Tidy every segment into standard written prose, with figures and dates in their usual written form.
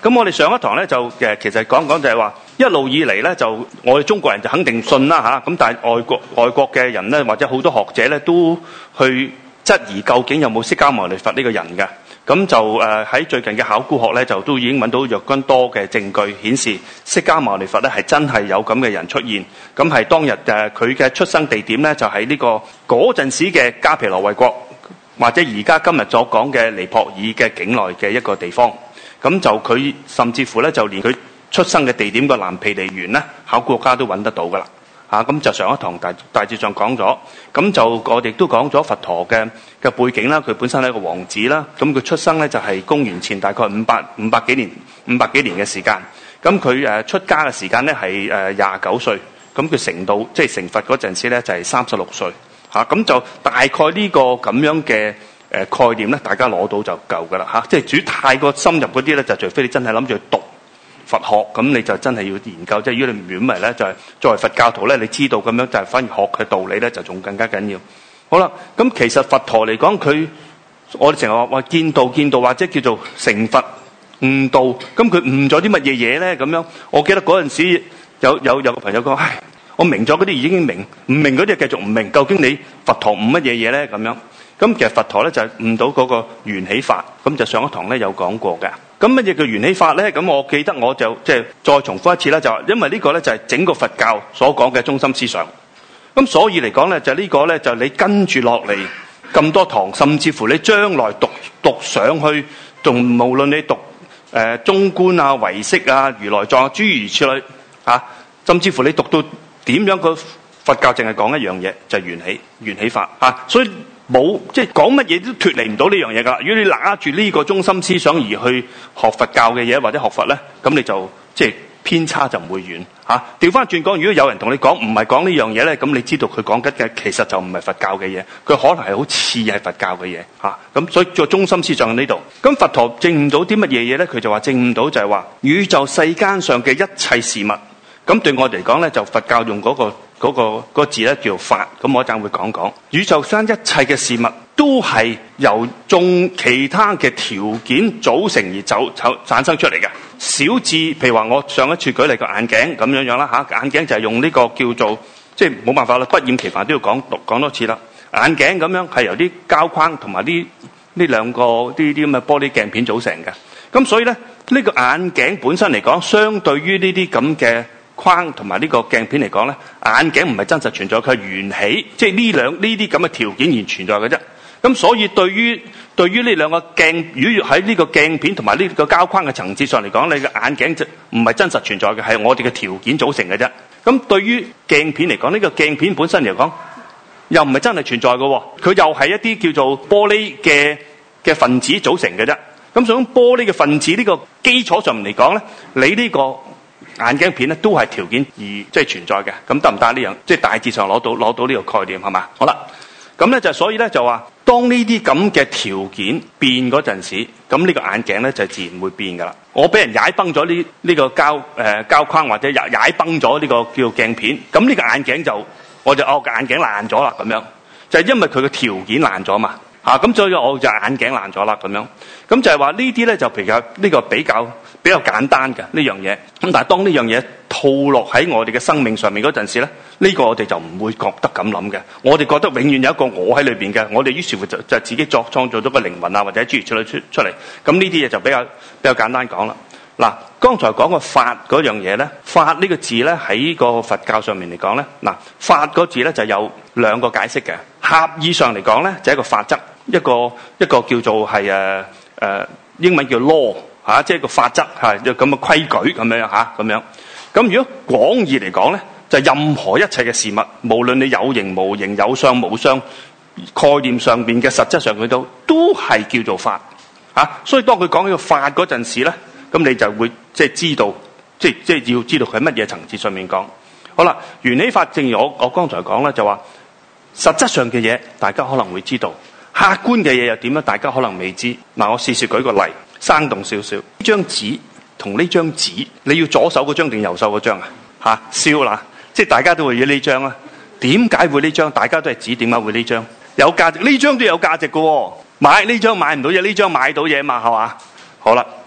咁我哋上一堂咧就其實講就係話，一路以嚟咧就我哋中國人就肯定信啦嚇，咁但係外國嘅人咧或者好多學者咧都去質疑究竟有冇釋迦牟尼佛呢個人嘅。咁就喺最近嘅考古學咧就都已經揾到若干多嘅證據顯示釋迦牟尼佛咧係真係有咁嘅人出現。咁係當日佢嘅出生地點咧就喺呢個嗰陣時嘅加皮羅衛國，或者而家今日所講嘅尼泊爾嘅境內嘅一個地方。咁就佢甚至乎咧就連佢出生嘅地點個南毗尼園咧，考古學家都揾得到㗎啦。咁就上一堂大致上講咗，咁就我哋都講咗佛陀嘅背景啦。佢本身係一個王子啦，咁佢出生咧就係公元前大概五百幾年嘅時間。咁佢出家嘅時間咧係29歲，咁佢成道即係成佛嗰陣時咧就係36歲。咁就大概呢個咁樣嘅概念咧，大家攞到就夠㗎啦。即係至於太過深入嗰啲咧，就除非你真係諗住去讀佛學，咁你就真係要研究。即係如果你唔係咧，就係作為佛教徒咧，你知道咁樣就係反而學嘅道理咧，就仲更加緊要。好啦，咁其實佛陀嚟講，我哋成日話見道或者叫做成佛悟道，咁佢悟咗啲乜嘢嘢咧？咁樣，我記得嗰陣時有個朋友講，唉，我明咗嗰啲已經明，唔明嗰啲繼續唔明。究竟你佛陀悟乜嘢嘢咧？咁樣，咁其實佛陀咧就係悟到嗰個緣起法，咁就上一堂咧有講過嘅。咁乜嘢叫緣起法咧？咁我記得我就即係再重複一次啦，就話因為呢個咧就係整個佛教所講嘅中心思想。咁所以嚟講咧，就呢個咧就你跟住落嚟咁多堂，甚至乎你將來讀上去，仲無論你讀中觀啊、唯識啊、如來藏啊諸如此類甚至乎你讀到點樣個佛教淨係講一樣嘢，就係緣起法所以冇即係講乜嘢都脫離唔到呢樣嘢㗎。如果你拿住呢個中心思想而去學佛教嘅嘢或者學佛咧，咁你就即係偏差就唔會遠調翻轉講，如果有人同你講唔係講呢樣嘢咧，咁你知道佢講緊嘅其實就唔係佛教嘅嘢，佢可能係好似係佛教嘅嘢咁所以個中心思想喺呢度。咁佛陀證悟到啲乜嘢嘢咧？佢就話證悟到就係話宇宙世間上嘅一切事物。咁對我嚟講咧，就佛教用嗰個字咧叫法。咁我一陣會講講宇宙間一切嘅事物都係由眾其他嘅條件組成而產生出嚟嘅。小至譬如話我上一次舉例個眼鏡咁樣啦眼鏡就係用呢個叫做即係冇辦法啦，不厭其煩都要講多次啦。眼鏡咁樣係由啲膠框同埋呢兩個啲咁嘅玻璃鏡片組成嘅。咁所以咧呢個眼鏡本身嚟講，相對於呢啲咁嘅框同埋呢個鏡片嚟講咧，眼鏡唔係真實存在，佢係緣起，即係呢啲咁嘅條件而存在嘅啫。咁所以對於呢兩個鏡，如果喺呢個鏡片同埋呢個膠框嘅層次上嚟講，你嘅眼鏡就唔係真實存在嘅，係我哋嘅條件組成嘅啫。咁對於鏡片嚟講，呢個鏡片本身嚟講又唔係真係存在嘅，佢又係一啲叫做玻璃嘅分子組成嘅啫。咁所以玻璃嘅分子呢個基礎上嚟講咧，你呢個眼鏡片咧都係條件而即係存在嘅。咁得唔得呢樣？即係大致上攞到呢個概念係嘛？好啦，咁咧就所以咧就話，當呢啲咁嘅條件變嗰陣時，咁呢個眼鏡咧就自然會變噶啦。我俾人踩崩咗呢個膠框，或者踩崩咗呢個叫鏡片，咁呢個眼鏡我就個眼鏡爛咗啦咁樣，就係因為佢嘅條件爛咗嘛。咁所以我就眼鏡爛咗啦咁樣。咁就係話呢啲咧就比較簡單嘅呢樣嘢。咁但係當呢樣嘢套落喺我哋嘅生命上面嗰陣時咧，呢個我哋就唔會覺得咁諗嘅。我哋覺得永遠有一個我喺裏邊嘅，我哋於是乎就自己創造咗個靈魂啊，或者諸如此類出嚟。咁呢啲嘢就比較簡單講啦。嗱，剛才講個法嗰樣嘢咧，法呢個字咧喺個佛教上面嚟講咧，嗱，法嗰字咧就有兩個解釋嘅。狹義上嚟講咧，就係一個法則，一個叫做係英文叫 law 即係個法則咁嘅規矩咁樣咁樣。咁如果廣義嚟講咧，就任何一切嘅事物，無論你有形無形、有相無相，概念上邊嘅實質上佢都係叫做法所以當佢講呢個法嗰陣時咧，咁你就會即係知道，即係要知道佢乜嘢層次上面講。好啦，緣起法正如我剛才講咧，就話實質上嘅嘢大家可能會知道，客觀嘅嘢又點樣大家可能未知。嗱，我試舉個例，生動少少。呢張紙同呢張紙，你要左手嗰張定右手嗰張笑啦，即係大家都會要呢張啦。點解會呢張？大家都係紙，點解會呢張？有價值，呢張都有價值嘅喎。買呢張買唔到嘢，呢張買到嘢嘛，係嘛？好啦，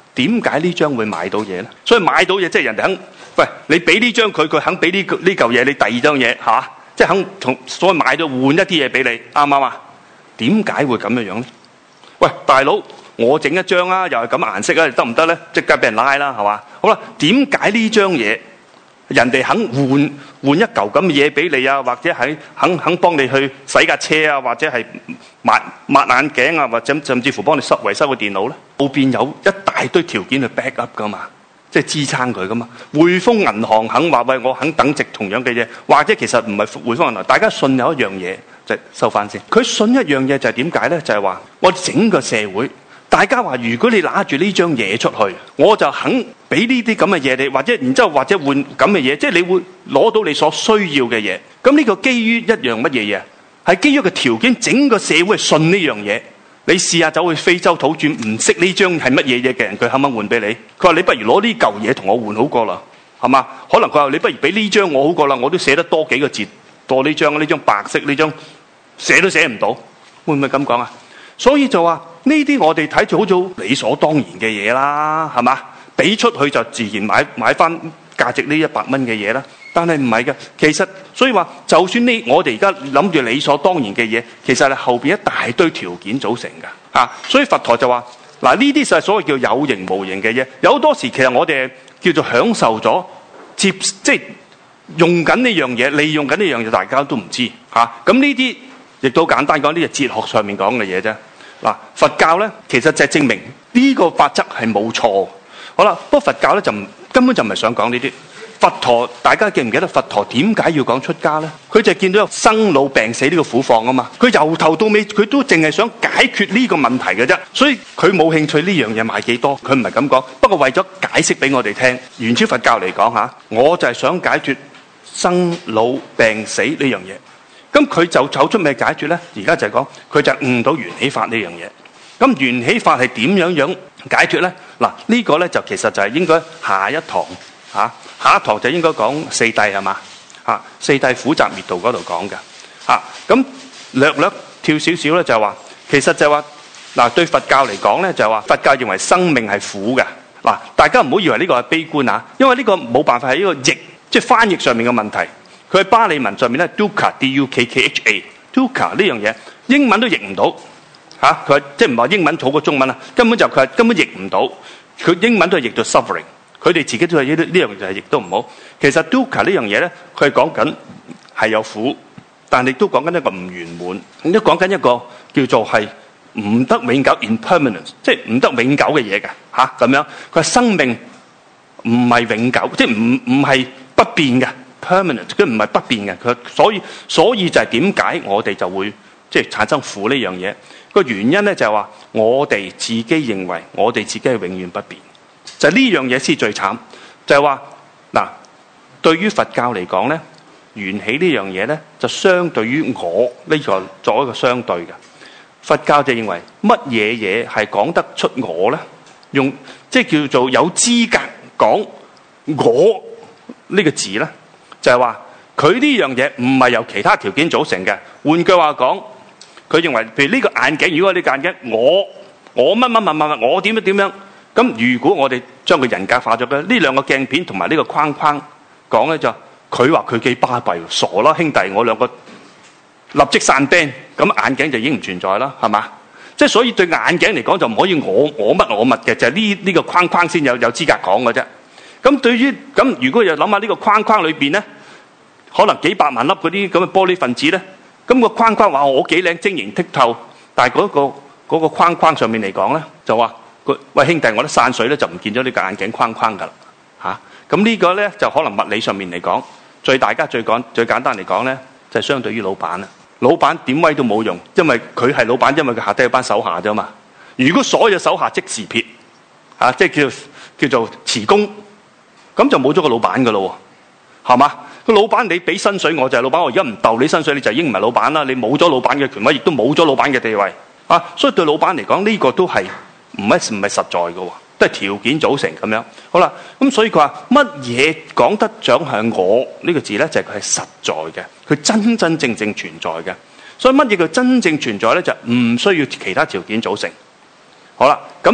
點解呢張會買到嘢咧？所以買到嘢即係人哋肯，喂，你俾呢張佢肯俾呢嚿嘢，你第二張嘢係嘛？即係肯同，所以買到換一啲嘢俾你，啱唔啱啊？點解會咁樣樣咧？喂，大佬，我整一張啊，又係咁顏色啊，得唔得咧？即刻俾人拉啦，係嘛？好啦，點解呢張嘢人哋肯換一嚿咁嘅嘢俾你啊？或者係肯幫你去洗架車啊？或者係抹眼鏡啊？或者甚至乎幫你維修個電腦咧？後邊有一大堆條件去 back up 噶嘛，即係支撐佢噶嘛。匯豐銀行肯話喂，我肯等值同樣嘅嘢，或者其實唔係匯豐銀行，大家信有一樣嘢就收翻先。佢信一樣嘢就係點解咧？就係話我整個社會，大家話如果你拿住呢張嘢出去，我就肯俾呢啲咁嘅嘢你，或者然之後或者換咁嘅嘢，即係你會攞到你所需要嘅嘢。咁呢個基於一樣乜嘢嘢？係基於個條件，整個社會係信呢樣嘢。你試下走去非洲土著唔識呢張係乜嘢嘢嘅人，佢肯唔肯換俾你？佢話你不如攞呢嚿嘢同我換好過啦，係嘛？可能佢話你不如俾呢張我好過啦，我都寫得多幾個字，多呢張白色呢張寫都寫唔到，會唔會咁講啊？所以就話呢啲我哋睇住好似理所當然嘅嘢啦，係嘛？俾出去就自然買翻價值呢100蚊嘅嘢啦。但係唔係嘅，其實所以話，就算呢，我哋而家諗住理所當然嘅嘢，其實係後邊一大堆條件組成嘅嚇。所以佛陀就話：嗱，呢啲就係所謂叫有形無形嘅嘢。有好多時其實我哋叫做享受咗，即係用緊呢樣嘢，利用緊呢樣嘢，大家都唔知嚇。咁呢啲亦都簡單講，呢係哲學上面講嘅嘢啫。嗱，佛教咧其實就係證明呢個法則係冇錯。好啦，不過佛教咧根本就唔係想講呢啲。佛陀，大家記唔記得佛陀點解要講出家呢？佢就見到有生老病死呢個苦況啊嘛。佢由頭到尾，佢都淨係想解決呢個問題嘅啫。所以佢冇興趣呢樣嘢賣幾多，佢唔係咁講。不過為咗解釋俾我哋聽，原始佛教嚟講吓，我就係想解決生老病死呢樣嘢。咁佢就走出咩解決呢？而家就係講佢就悟到緣起法呢樣嘢。咁緣起法係點樣解決呢？嗱，呢個呢就其實就係應該下一堂嚇。下一堂就應該講四諦係嘛？嚇，四諦苦集滅道嗰度講嘅嚇。咁略跳少少咧，就係話其實就係話嗱，對佛教嚟講咧，就係話佛教認為生命係苦嘅嗱。大家唔好以為呢個係悲觀啊，因為呢個冇辦法係一個譯即係翻譯上面嘅問題。佢喺巴利文上面咧 dukkha D-U-K-K-H-A dukkha 呢樣嘢英文都譯唔到嚇。佢即係唔係話英文好過中文啊？根本譯唔到。佢英文都係譯做 suffering。佢哋自己都係呢樣就係亦都唔好。其實 dukkha 呢樣嘢咧，佢係講緊係有苦，但係亦都講緊一個唔圓滿，亦都講緊一個叫做係唔得永久 impermanence， 即係唔得永久嘅嘢嘅嚇咁樣。佢話生命唔係永久，即係唔係不變嘅 permanent， 佢唔係不變嘅。佢所以就係點解我哋就會即係產生苦呢樣嘢？個原因咧就係話我哋自己認為我哋自己係永遠不變。就呢樣嘢先最慘，就係話嗱，對於佛教嚟講咧，緣起呢樣嘢咧，就相對於我呢個作一個相對嘅。佛教就認為乜嘢嘢係講得出我咧？用即係叫做有資格講我呢個字咧，就係話佢呢樣嘢唔係由其他條件組成嘅。換句話講，佢認為譬如呢個眼鏡，如果呢個眼鏡我乜我點樣。咁如果我哋將佢人格化咗嘅呢兩個鏡片同埋呢個框框講咧，就佢話佢幾巴閉，傻啦兄弟，我兩個立即散 band， 咁眼鏡就已經唔存在啦，係嘛？即係所以對眼鏡嚟講就唔可以我乜嘅，就係呢個框框先有資格講嘅啫。咁對於咁如果又諗下呢個框框裏邊咧，可能幾百萬粒嗰啲咁嘅玻璃分子咧，咁個框框話我幾靚晶瑩剔透，但係嗰個框框上面嚟講咧就話。喂兄弟，我都散水咧就唔見咗呢個眼鏡框框噶啦嚇。咁呢個咧就可能物理上面嚟講，最簡單嚟講咧，就係相對於老闆啦。老闆點威都冇用，因為佢係老闆，因為佢下低有班手下啫嘛。如果所有手下即時撇嚇，即係叫做辭工，咁就冇咗個老闆噶咯喎，係嘛？個老闆你俾薪水我就係老闆，我而家唔鬥你薪水你就已經唔係老闆啦。你冇咗老闆嘅權威，亦都冇咗老闆嘅地位啊。所以對老闆嚟講呢個都係。唔係實在嘅喎，都係條件組成咁樣。好啦，咁所以佢話乜嘢講得上係我呢個字咧，就係佢係實在嘅，佢真真正正存在嘅。所以乜嘢叫真正存在咧，就唔需要其他條件組成。好啦，咁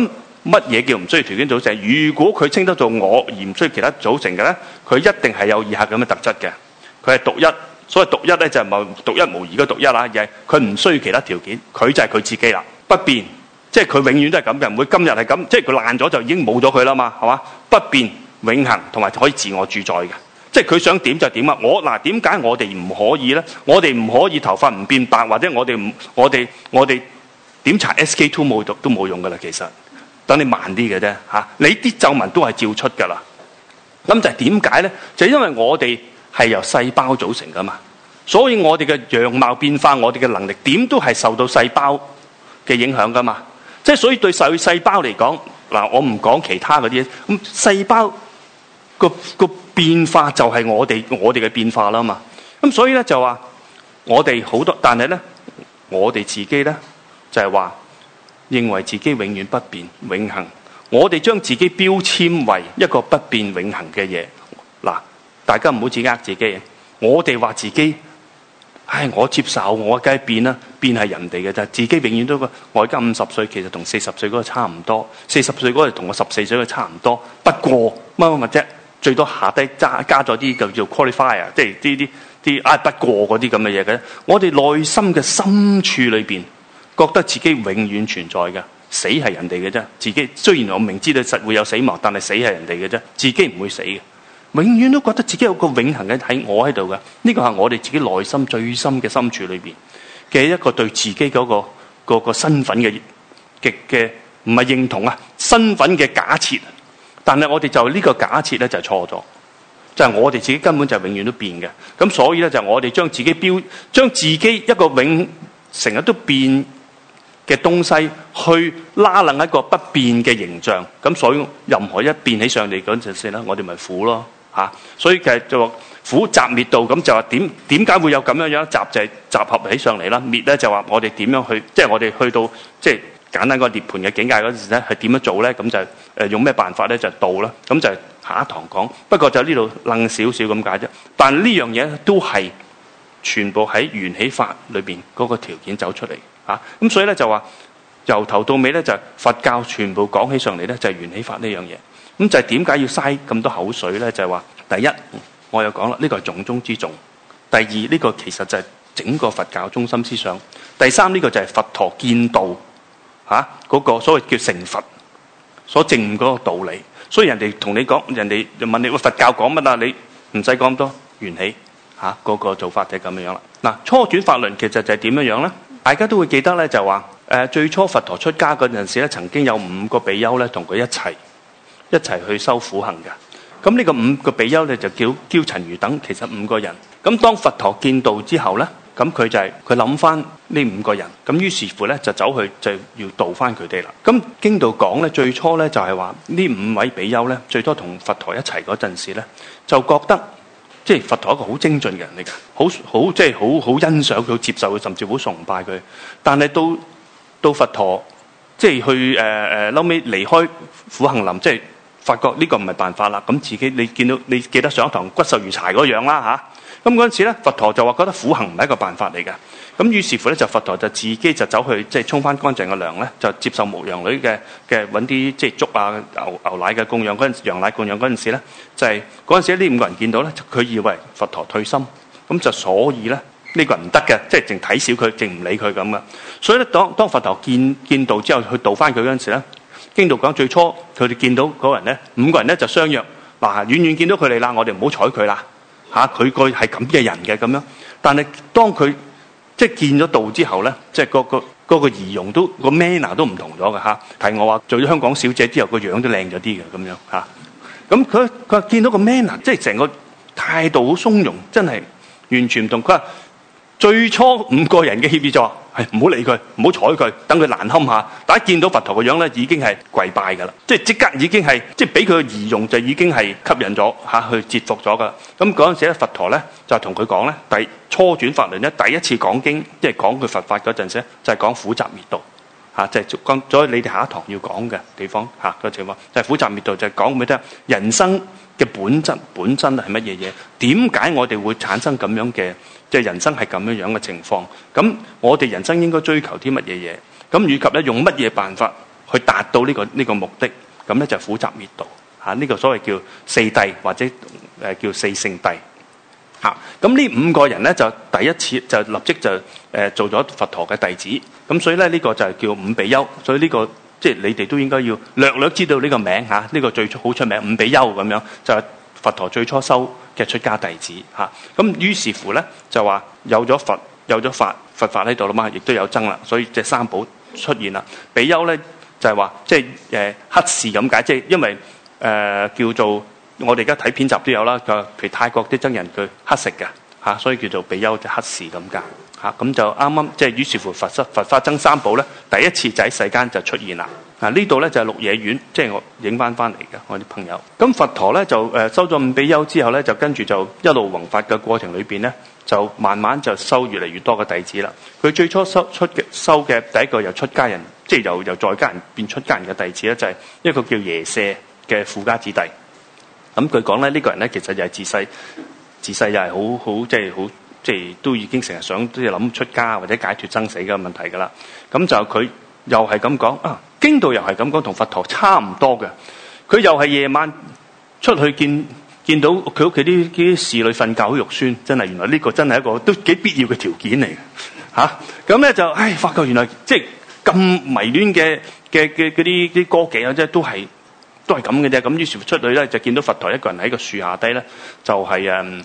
乜嘢叫唔需要條件組成？如果佢稱得做我而唔需要其他組成嘅咧，佢一定係有以下咁嘅特質嘅。佢係獨一，所謂獨一咧就唔係獨一無二嘅獨一啦，而係佢唔需要其他條件，佢就係佢自己啦，不變，即係佢永遠都係咁嘅，唔會今日係咁，即係佢爛咗就已經冇咗佢啦嘛，係嘛？不變、永恆同埋可以自我主宰嘅，即係佢想點就點啊！點解我哋唔可以咧？我哋唔可以頭髮唔變白，或者我哋點搽 SK2 都冇用噶啦，其實。等你慢啲嘅啫嚇，你啲皺紋都係照出㗎啦。咁就係點解咧？就係因為我哋係由細胞組成㗎嘛，所以我哋嘅樣貌變化，我哋嘅能力點都係受到細胞嘅影響㗎嘛。即係所以對細胞嚟講，嗱我唔講其他嗰啲，咁細胞個變化就係我哋嘅變化啦嘛。咁所以咧就話我哋好多，但係咧我哋自己咧就係話，認為自己永遠不變永恆，我哋將自己標籤為一個不變永恆嘅嘢。嗱，大家唔好自己呃自己。我哋話自己，我接受，我梗係變啦，變係人哋嘅啫。自己永遠都我而家50歲，其實同40歲嗰個差唔多。40歲嗰個同我14歲嗰個差唔多。不過乜啫，最多下低加咗啲叫做 qualifier， 即係啲不過嗰啲咁嘅嘢嘅。我哋內心嘅深處裏邊，覺得自己永遠存在嘅，死係人哋嘅啫。自己雖然我明知道實會有死亡，但係死係人哋嘅啫，自己唔會死嘅。永遠都覺得自己有個永恆嘅喺我喺度嘅。呢個係我哋自己內心最深嘅深處裏邊嘅一個對自己嗰個身份嘅唔係認同啊，身份嘅假設。但係我哋就呢個假設咧就係錯咗，就係我哋自己根本就永遠都變嘅。咁所以咧就我哋將自己一個成日都變嘅東西去拉楞一個不變嘅形象，咁所以任何一變起上嚟嗰陣時咧，我哋咪苦咯嚇。所以其實就話苦集滅道，咁就話點解會有咁樣集就係集合起上嚟啦。滅咧就話我哋點樣去，即係我哋去到即係簡單個涅槃嘅境界嗰陣時咧，係點樣做咧？咁就用咩辦法咧？就道啦。咁就下一堂講。不過就呢度楞少少咁解啫。但呢樣嘢都係全部喺緣起法裏邊嗰個條件走出嚟。咁所以咧就話由頭到尾咧就佛教全部講起上嚟咧就係緣起法呢樣嘢。咁就係點解要嘥咁多口水咧？就係話第一，我又講啦，呢個係重中之重。第二，呢個其實就係整個佛教中心思想。第三，呢個就係佛陀見道嗰個所謂叫成佛所證嗰個道理。所以人哋同你講，人哋就問你佛教講乜啊？你唔使講咁多緣起嗰個做法就係咁樣啦。嗱，初轉法輪其實就係點樣咧？大家都會記得咧，就話最初佛陀出家嗰陣時咧，曾經有5個比丘咧同佢一齊去修苦行嘅。咁呢個5個比丘咧就叫憍陳如等，其實5個人。咁當佛陀見道之後咧，咁佢諗翻呢5個人，咁於是乎咧就走去就要度翻佢哋啦。咁經度講咧，最初咧就係話呢5位比丘咧，最初同佛陀一齊嗰陣時咧，就覺得。即係佛陀一個好精進嘅人嚟㗎，好欣賞佢，好接受佢，甚至好崇拜佢。但係到佛陀即係去後尾離開苦行林，即係發覺呢個唔係辦法啦。咁自己你記得上一堂骨瘦如柴嗰樣啦嚇。咁嗰陣時咧，佛陀就話覺得苦行唔係一個辦法嚟嘅。咁於是乎咧，就佛陀就自己就走去即係沖翻乾淨嘅涼咧，就接受牧羊女嘅揾啲即係粥啊牛奶嘅供養嗰陣時，羊奶供養嗰陣時咧，就係嗰陣時呢5個人見到咧，佢以為佛陀退心，咁就所以咧呢個人唔得嘅，即係淨睇小佢，淨唔理佢咁嘅。所以咧，當佛陀見道之後去度翻佢嗰陣時咧，經度講最初佢哋見到嗰個人咧，5個人咧就相約嗱，遠遠見到佢哋啦，我哋唔好睬佢啦嚇，佢個係咁嘅人嘅咁樣。但係當佢即係見咗道之後咧，即係嗰個儀容都個 manner 都唔同咗嘅嚇。提我話做咗香港小姐之後，個樣都靚咗啲嘅咁樣嚇。咁佢話見到個 manner，即係成個態度好鬆容，真係完全唔同。佢話最初5個人嘅協議就話係唔好理佢，唔好睬佢，等佢難堪下。但一見到佛陀個樣咧，已經係跪拜㗎啦，即刻已經係即係俾佢嘅儀容就已經係吸引咗去折服咗㗎啦。咁嗰陣時咧，佛陀咧就同佢講咧，初轉法輪咧第一次講經，即係講佢佛法嗰陣時咧，就係講苦集滅道就係講咗你哋下一堂要講嘅地方個情況，就係苦集滅道，就係講俾你聽人生嘅本質係乜嘢嘢？點解我哋會產生咁樣嘅？即係人生係咁樣樣嘅情況，咁我哋人生應該追求啲乜嘢嘢？咁以及咧用乜嘢辦法去達到呢個目的，咁咧就苦集滅道嚇。呢個所謂叫四諦或者叫四聖諦嚇。咁呢5個人咧就第一次就立即就做咗佛陀嘅弟子。咁所以咧呢個就係叫五比丘。所以呢個即係你哋都應該要略略知道呢個名嚇。呢個最初好出名五比丘咁樣，就係佛陀最初收嘅出家弟子嚇。咁於是乎咧就話有咗佛有咗佛法喺度啦嘛，亦都有僧啦，所以即係三寶出現啦。比丘咧就係話即係乞士咁解，即係因為叫做我哋而家睇片集都有啦，譬如泰國啲僧人佢乞食嘅嚇，所以叫做比丘即係乞士咁解嚇。咁就啱啱即係於是乎佛法僧三寶咧第一次就喺世間就出現啦。呢度咧就係鹿野苑，即係我影翻嚟嘅我啲朋友。咁佛陀咧就收咗五比丘之後咧，就跟住就一路弘法嘅過程裏邊咧，就慢慢就收越嚟越多嘅弟子啦。佢最初收嘅第一個由出家人，即係由在家人變出家人嘅弟子咧，就係一個叫耶舍嘅富家子弟。咁據講咧，呢個人咧其實就係自細又係好即係都已經成日想即係諗出家或者解脫生死嘅問題㗎啦。咁就佢又係咁講啊，經度又係咁講，同佛陀差唔多嘅。佢又係夜晚出去見到佢屋企啲侍女瞓覺好肉酸，真係原來呢個真係一個都幾必要嘅條件嚟嘅嚇。咁咧就發覺原來即係咁迷戀嘅嗰啲歌妓啊，即係都係咁嘅啫。咁於是出去咧就見到佛陀一個人喺個樹下低咧，就係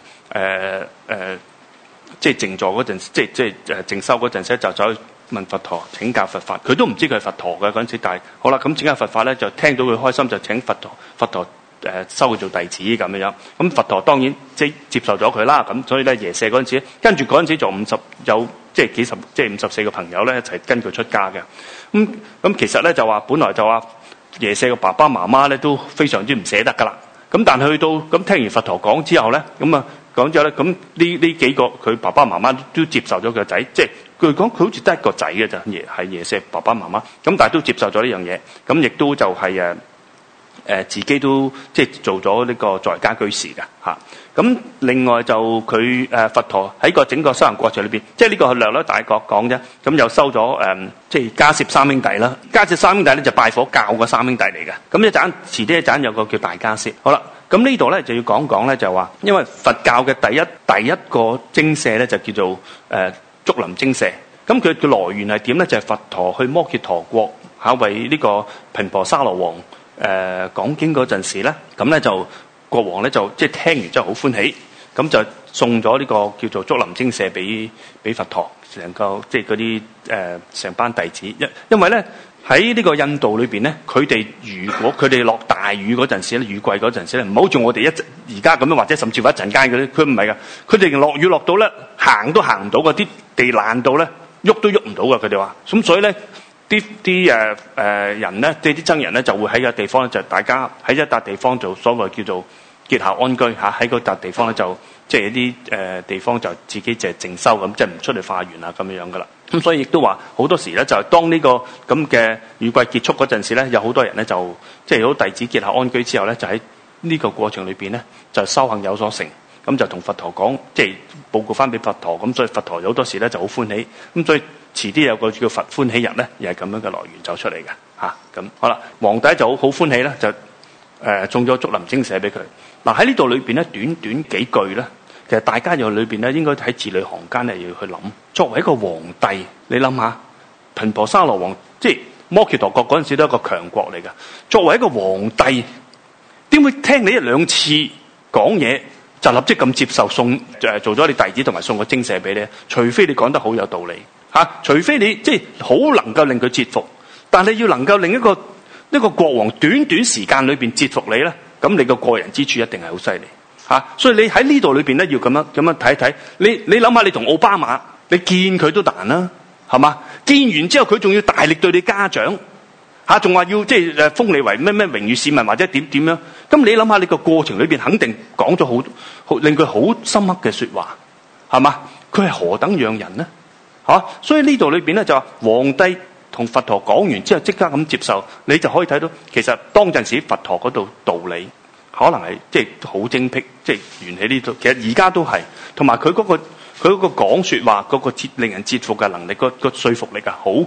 即係靜坐嗰陣，即係靜修嗰陣時，就走去問佛陀請教佛法。佢都唔知佢係佛陀嘅嗰陣時，但係好啦，咁請教佛法咧，就聽到佢開心，就請佛陀收佢做弟子咁樣。咁佛陀當然即係接受咗佢啦。咁所以咧耶舍嗰陣時，跟住嗰陣時就即係54個朋友咧一齊跟佢出家嘅。咁其實咧就話本來就話耶舍嘅爸爸媽媽咧都非常之唔捨得噶啦。咁但係去到咁聽完佛陀講之後咧，講之後咧，咁呢幾個佢爸爸媽媽都接受咗佢個仔，即係據講佢好似得一個仔嘅咋，係耶舍爸爸媽媽，咁但係都接受咗呢樣嘢，咁亦都就係自己都即係做咗呢個在家居士嘅嚇。咁另外就佢佛陀喺個整個修行過程裏邊，即係呢個係略略大國講啫。咁又收咗即係迦葉三兄弟啦。迦葉三兄弟咧就拜火教嘅三兄弟嚟嘅。咁遲啲一陣有個叫大迦葉。好啦。咁呢度咧就要講咧，就話因為佛教嘅第一個精舍咧就叫做竹林精舍。咁佢嘅來源係點咧？就係佛陀去摩羯陀國為呢個頻婆沙羅王講經嗰陣時咧，咁咧就國王咧就即係聽完之後好歡喜，咁就送咗呢個叫做竹林精舍俾佛陀，成個即係嗰啲成班弟子。因為咧喺呢個印度裏邊咧，佢哋如果佢哋落大雨嗰陣時咧，雨季嗰陣時咧，唔好似我哋而家咁樣，或者甚至乎一陣間嗰啲，佢唔係噶，佢哋落雨落到咧行都行唔到㗎，啲地爛到咧喐都喐唔到㗎。佢哋話咁，所以咧啲人咧，即係啲僧人咧，就會喺個地方咧，就大家喺一笪地方做所謂叫做結下安居嚇，喺嗰笪地方咧就即係一啲地方就自己就係靜修咁，即係唔出嚟化緣啊咁樣噶啦。咁所以亦都話好多時咧，就係當呢個咁嘅雨季結束嗰陣時咧，有好多人咧就即係有弟子結下安居之後咧，就喺呢個過程裏邊咧就修行有所成，咁就同佛陀講，即係報告翻俾佛陀。咁所以佛陀有好多時咧就好歡喜。咁所以遲啲有個叫佛歡喜日咧，又係咁樣嘅來源走出嚟嘅嚇。咁好啦，皇帝就好歡喜咧，就送咗竹林精舍俾佢。嗱喺呢度裏邊咧，短短幾句咧。其實大家又裏邊咧，應該喺字裏行間咧要去諗。作為一個皇帝，你諗下，頻婆沙羅王即係摩羯陀國嗰陣時都係一個強國嚟㗎。作為一個皇帝，點會聽你一兩次講嘢就立即咁接受做咗你弟子同埋送個精舍俾你？除非你講得好有道理嚇，除非你即係好能夠令佢折服。但係要能夠令一個國王短短時間裏邊折服你咧，咁你個過人之處一定係好犀利。所以你喺呢度裏邊咧，要咁樣睇一睇。你諗下，你同奧巴馬，你見佢都難啦，係嘛？見完之後，佢仲要大力對你嘉獎，仲話要即係封你為咩榮譽市民或者點樣？咁你諗下，你個過程裏邊肯定講咗好令佢好深刻嘅說話，係嘛？佢係何等樣人呢？所以呢度裏邊咧就話皇帝同佛陀講完之後，即刻咁接受，你就可以睇到，其實當陣時佛陀嗰度道理。可能係即係好精闢，即係緣起呢度。其實而家都係，同埋佢嗰個講説話嗰個令人折服嘅能力，個說服力啊好強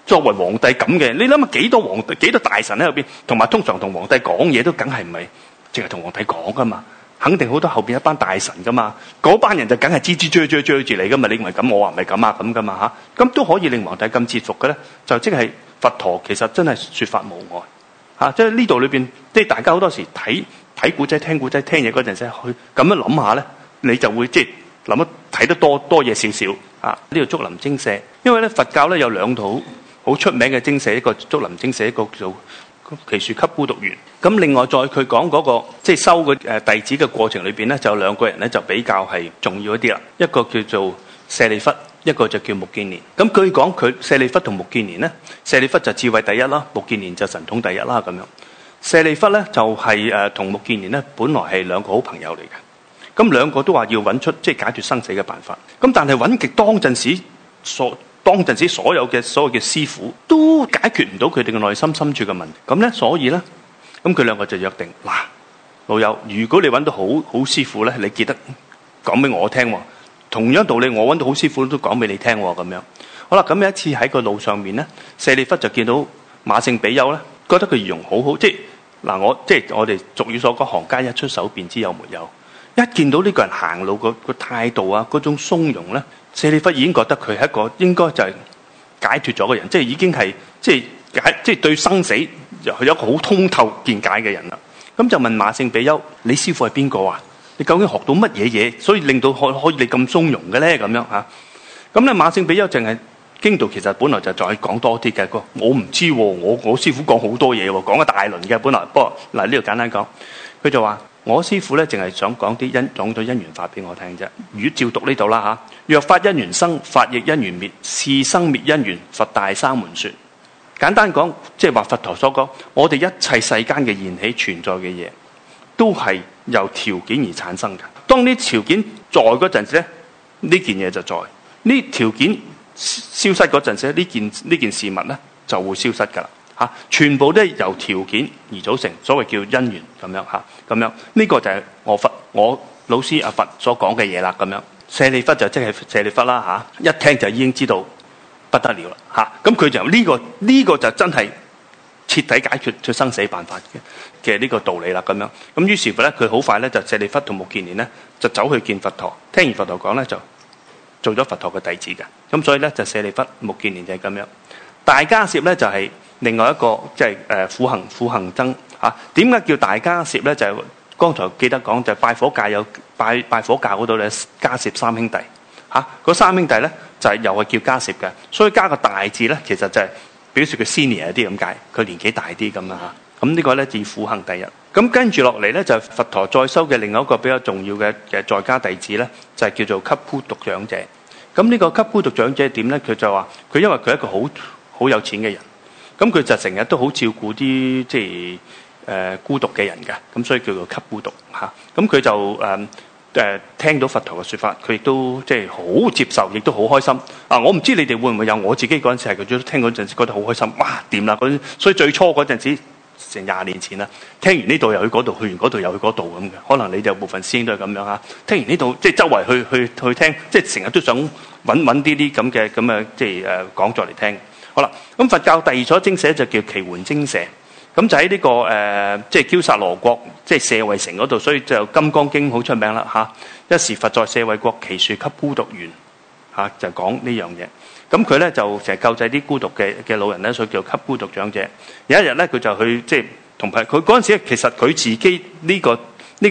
作為皇帝咁嘅，你諗下幾多皇帝、幾多大臣喺入邊，同埋通常同皇帝講嘢都梗係唔係淨係同皇帝講噶嘛，肯定好多後邊一班大臣噶嘛，嗰班人就梗係吱吱追住你噶嘛，你唔係咁，我話唔係咁啊咁噶嘛嚇，咁都可以令皇帝咁折服嘅咧，就即係佛陀其實真係説法無礙嚇，即係呢度裏邊，即係大家好多時睇古仔、聽古仔、聽嘢嗰陣時，去咁樣諗下咧，你就會即係諗得睇得多嘢少少啊。呢度竹林精舍，因為咧佛教咧有兩套好出名嘅精舍，一個竹林精舍，一個叫祇樹給孤獨園。咁另外再佢講嗰個即係收個弟子嘅過程裏邊咧，就有兩個人咧就比較係重要一啲啦。一個叫做舍利弗，一個就叫目犍連。咁據講佢舍利弗同目犍連咧，舍利弗就智慧第一啦，目犍連就神通第一啦咁樣。舍利弗咧就係同目犍連咧本來係兩個好朋友嚟嘅。咁兩個都話要揾出即係解決生死嘅辦法。咁但係揾極當陣時所有嘅所謂嘅師傅都解決唔到佢哋嘅內心深處嘅問題，咁咧所以咧，咁佢兩個就約定嗱，老友，如果你揾到好師傅咧，你記得講俾我聽喎。同樣道理，我揾到好師傅都講俾你聽喎。咁樣好啦，咁有一次喺個路上面咧，舍利弗就見到馬勝比丘咧，覺得佢儀容好好，即係嗱我哋俗語所講，行家一出手便知有沒有。一見到呢個人行路個態度啊，嗰種鬆容咧，舍利弗已經覺得佢係一個應該就係解脫咗嘅人，即係已經係即係對生死有一個好通透見解嘅人啦。咁就問馬勝比丘：你師父係邊個啊？你究竟學到乜嘢嘢，所以令到可以你咁鬆容嘅咧？咁樣嚇。咁咧馬勝比丘淨係經度，其實本來就再講多啲嘅。我唔知喎，我師父講好多嘢喎，講一大輪嘅本來。不過嗱呢度簡單講，佢就話。我師父咧，淨係想講咗因緣法俾我聽啫。如果照讀呢度啦嚇，若法因緣生，法亦因緣滅，是生滅因緣，佛大三門說。簡單講，即係話佛陀所講，我哋一切世間嘅現起存在嘅嘢，都係由條件而產生嘅。當呢條件在嗰陣時咧，呢件嘢就在；呢條件消失嗰陣時咧，呢件事物咧就會消失㗎啦。全部都係由條件而組成，所謂叫因緣咁樣嚇，咁樣呢個就係我老師阿佛所講嘅嘢啦。咁樣舍利弗就即係舍利弗啦嚇，一聽就已經知道不得了啦嚇。咁佢就呢個就真係徹底解決咗生死辦法嘅呢個道理啦。咁樣咁於是乎咧，佢好快咧就舍利弗同目犍連咧就走去見佛陀，聽完佛陀講咧就做咗佛陀嘅弟子嘅。咁所以咧就舍利弗、目犍連就係咁樣。大迦葉咧就係另外一個即係苦行僧嚇。點解叫大迦葉咧？就係剛才記得講，就係拜火教有拜火教嗰度咧，迦葉三兄弟嚇。嗰三兄弟咧就係又係叫迦葉嘅，所以加個大字咧，其實就係表示佢 senior 啲咁解，佢年紀大啲咁啦嚇。咁呢個咧以苦行第一。咁跟住落嚟咧就係佛陀再收嘅另外一個比較重要嘅在家弟子咧，就係叫做給孤獨長者。咁呢個給孤獨長者點咧？佢就話佢因為佢係一個好有錢嘅人，咁佢就成日都好照顧啲即係孤獨嘅人嘅，咁所以叫做給孤獨嚇。咁佢就聽到佛陀嘅説法，佢亦都即係好接受，亦都好開心。我唔知你哋會唔會有，我自己嗰陣時係佢聽嗰陣時覺得好開心，哇掂啦！所以最初嗰陣時成20年前啦，聽完呢度又去嗰度，去完嗰度又去嗰度咁嘅。可能你哋有部分師兄都係咁樣嚇，聽完呢度即係周圍去聽，即係成日都想揾啲咁嘅即係講座嚟聽。好啦，咁佛教第二所精舍就叫祇桓精舍，咁就喺呢個即係憍薩羅國，即係舍衛城嗰度，所以就《金剛經》好出名啦嚇。一時佛在舍衛國祇樹給孤獨園嚇，就講呢樣嘢。咁佢咧就成日救濟啲孤獨嘅老人咧，所以叫給孤獨長者。有一日咧，佢就去即係同佢嗰陣時，其實佢自己呢個給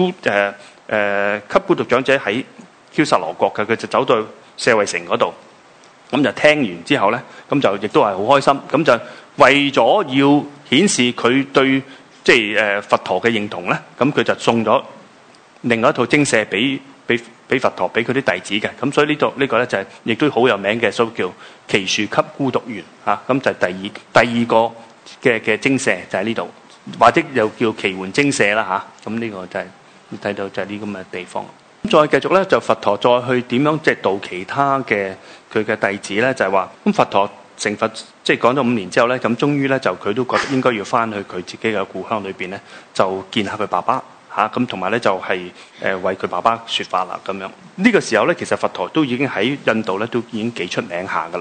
孤獨長者喺憍薩羅國嘅，佢就走到舍衛城嗰度。咁就聽完之後咧，咁就亦都係好開心。咁就為咗要顯示佢對即係佛陀嘅認同咧，咁佢就送咗另外一套精舍俾佛陀，俾佢啲弟子嘅。咁所以呢個咧就係亦都好有名嘅，所以叫祇樹給孤獨園嚇。咁就係第二個嘅精舍就喺呢度，或者又叫祇桓精舍啦嚇。咁呢個就係睇到就係呢咁嘅地方。再繼續咧，就佛陀再去點樣即係度其他嘅佢嘅弟子咧，就係話咁佛陀成佛即係講咗5年之後咧，咁終於咧就佢都覺得應該要翻去佢自己嘅故鄉裏邊咧，就見下佢爸爸嚇，咁同埋咧就係為佢爸爸説法啦咁樣。呢個時候咧，其實佛陀都已經喺印度咧都已經幾出名下噶啦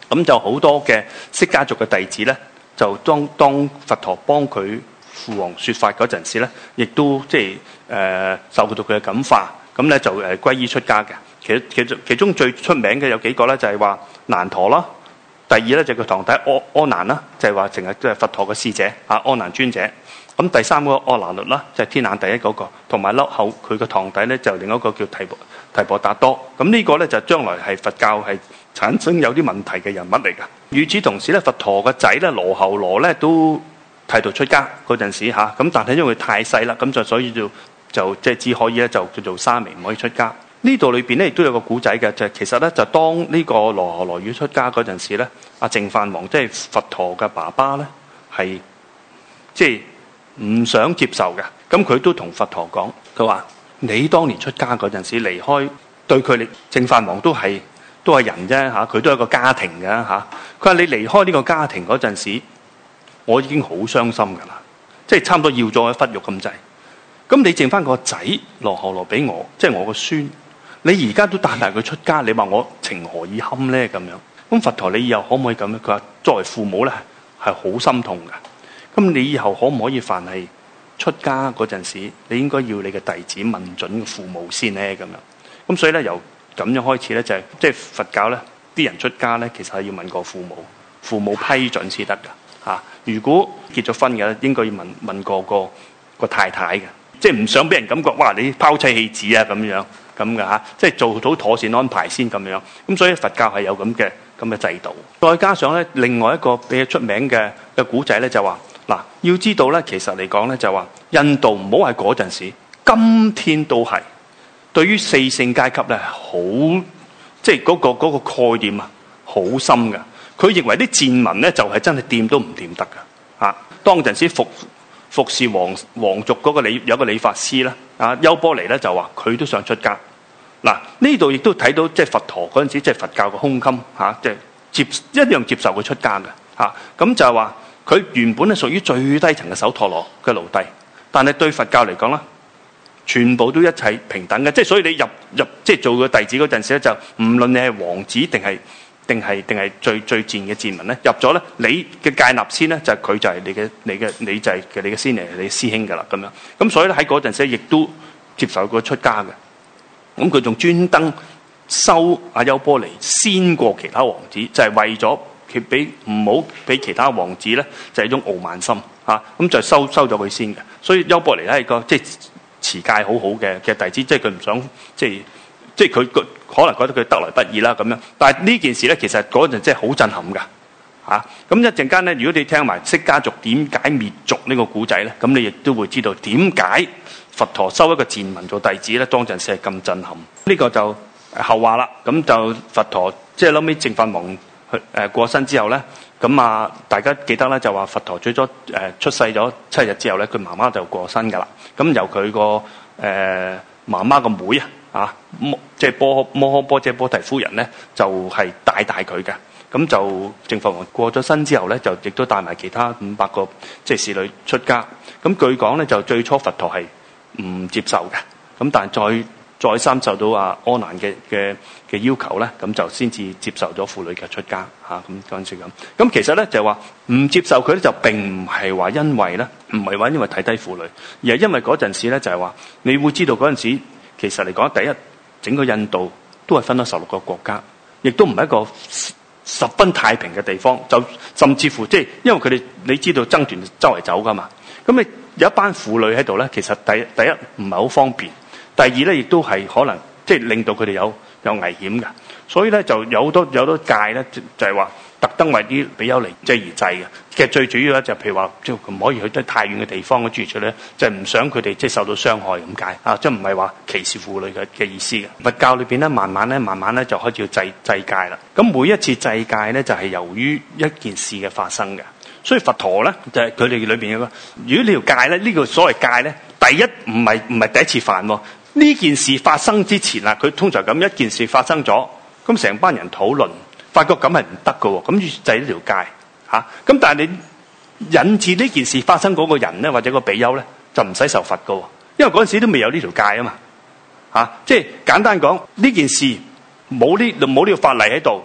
咁就好多嘅釋迦族嘅弟子咧，就當佛陀幫佢父王說法嗰陣時咧，亦都即係受到佢嘅感化，咁咧就歸依出家嘅。其中最出名嘅有幾個咧，就係話難陀啦。第二咧就係佢堂弟阿難啦，就係話成日都係佛陀嘅使者啊，阿難尊者。咁第三個阿那律啦，就係天眼第一嗰個，同埋後佢個堂弟咧就另一個叫提婆達多。咁呢個咧就將來係佛教係產生有啲問題嘅人物嚟㗎。與此同時咧，佛陀個仔咧羅睺羅咧都剃度出家嗰陣時嚇，咁但係因為佢太細啦，咁就所以就即係只可以咧就叫做沙彌，唔可以出家。呢度裏邊咧亦都有個古仔嘅，就係其實咧就當呢個羅睺羅要出家嗰陣時咧，阿淨飯王即係佛陀嘅爸爸咧係即係唔想接受嘅，咁佢都同佛陀講，佢話你當年出家嗰陣時離開，對佢哋淨飯王都係人啫嚇，佢都係一個家庭嘅嚇。佢話你離開呢個家庭嗰陣時，我已經好傷心㗎啦，即係差唔多要咗一忽肉咁滯。咁你剩翻個仔羅睺羅俾我，即係我個孫，你而家都帶埋佢出家，你話我情何以堪咧？咁樣咁佛陀，你以後可唔可以咁咧？佢話作為父母咧係好心痛㗎。咁你以後可唔可以凡係出家嗰陣時，你應該要你嘅弟子問準父母先咧？咁樣咁所以咧由咁樣開始咧就係即係佛教咧啲人出家咧，其實係要問過父母，父母批准先得㗎嚇。如果結咗婚嘅咧，應該要問過個太太嘅，即係唔想俾人感覺哇你拋妻棄子啊咁樣咁㗎嚇，即係做到妥善安排先咁樣。咁所以佛教係有咁嘅制度。再加上咧另外一個比較出名嘅古仔咧就話。嗱，要知道咧，其實嚟講咧，就話印度唔好係嗰陣時，今天都係對於四姓階級咧，好即係嗰個概念啊，好深㗎。佢認為啲賤民咧就係真係掂都唔掂得㗎嚇。當陣時服侍皇族嗰個有個理髮師啦，優波離咧就話佢都想出家。嗱，呢度亦都睇到即係佛陀嗰陣時，即係佛教嘅胸襟嚇，即係一樣接受佢出家嘅嚇。咁就係話。佢原本係屬於最低層嘅首陀羅嘅奴隸，但係對佛教嚟講咧，全部都一切平等嘅，即係所以你入即係做個弟子嗰陣時咧，就唔論你係王子定係最賤嘅賤民咧，入咗咧，你嘅戒納先咧就係佢就係你就係你嘅先嚟，你師兄㗎啦咁樣。咁所以咧喺嗰陣時亦都接受佢出家嘅。咁佢仲專登收阿優波離先過其他王子，就係為咗。佢唔好俾其他王子咧，就係一種傲慢心嚇，咁就收咗佢先嘅。所以優波離咧係個即係持戒好好嘅弟子，即係佢唔想即係佢可能覺得佢得來不易啦咁樣。但係呢件事咧，其實嗰陣真係好震撼㗎嚇。咁一陣間咧，如果你聽埋釋迦族點解滅族呢個古仔咧，咁你亦都會知道點解佛陀收一個賤民做弟子咧，當陣時係咁震撼。呢個就後話啦。咁就佛陀即係後尾淨飯王。過身之後咧，咁大家記得咧就話佛陀最初出世咗7日之後咧，佢媽媽就過身㗎啦。咁由佢個媽媽個妹即係摩訶波闍波提夫人咧，就係帶佢嘅。咁就淨飯王過咗身之後咧，就亦都帶埋其他500個即係侍女出家。咁據講咧，就最初佛陀係唔接受嘅。咁但係再三受到阿難嘅要求咧，咁就先至接受咗婦女嘅出家嚇。咁嗰陣時咁其實咧就係話唔接受佢咧，就並唔係話因為睇低婦女，而係因為嗰陣時咧就係話你會知道嗰陣時其實嚟講，第一整個印度都係分咗16個國家，亦都唔係一個十分太平嘅地方，就甚至乎即係因為佢哋你知道爭團周圍走噶嘛，咁你有一班婦女喺度咧，其實第一唔係好方便。第二咧，亦都係可能即係令到佢哋有危險嘅，所以咧就有好多戒咧，就係話特登為啲比丘尼即係而制嘅。其實最主要咧就譬如話，即係唔可以去得太遠嘅地方嘅住處咧，就係唔想佢哋即係受到傷害咁解啊，即係唔係話歧視婦女嘅意思嘅。佛教裏邊咧，慢慢咧就開始要制戒啦。咁每一次制戒咧，就係由於一件事嘅發生嘅。所以佛陀咧就係佢哋裏邊有個，如果呢條戒咧，呢個所謂戒咧，第一唔係第一次犯喎。呢件事發生之前啊，佢通常咁一件事發生咗，咁成班人討論，發覺咁係唔得㗎喎，咁於是制呢條戒嚇。咁但係你引致呢件事發生嗰個人咧，或者個比丘咧，就唔使受罰㗎喎，因為嗰陣時都未有呢條戒啊嘛嚇。即係簡單講，呢件事冇呢個法例喺度，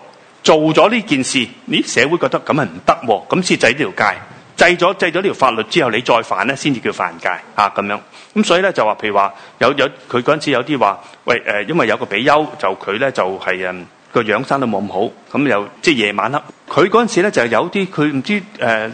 做咗呢件事，社會覺得咁係唔得喎，咁先制呢條戒。制咗呢條法律之後，你再犯咧，先至叫犯戒咁樣。咁所以咧就話，譬如話有佢嗰陣時有啲話，喂因為有個比丘就佢咧就係個樣生得冇咁好，咁又即係夜晚黑，佢嗰陣時咧就有啲佢唔知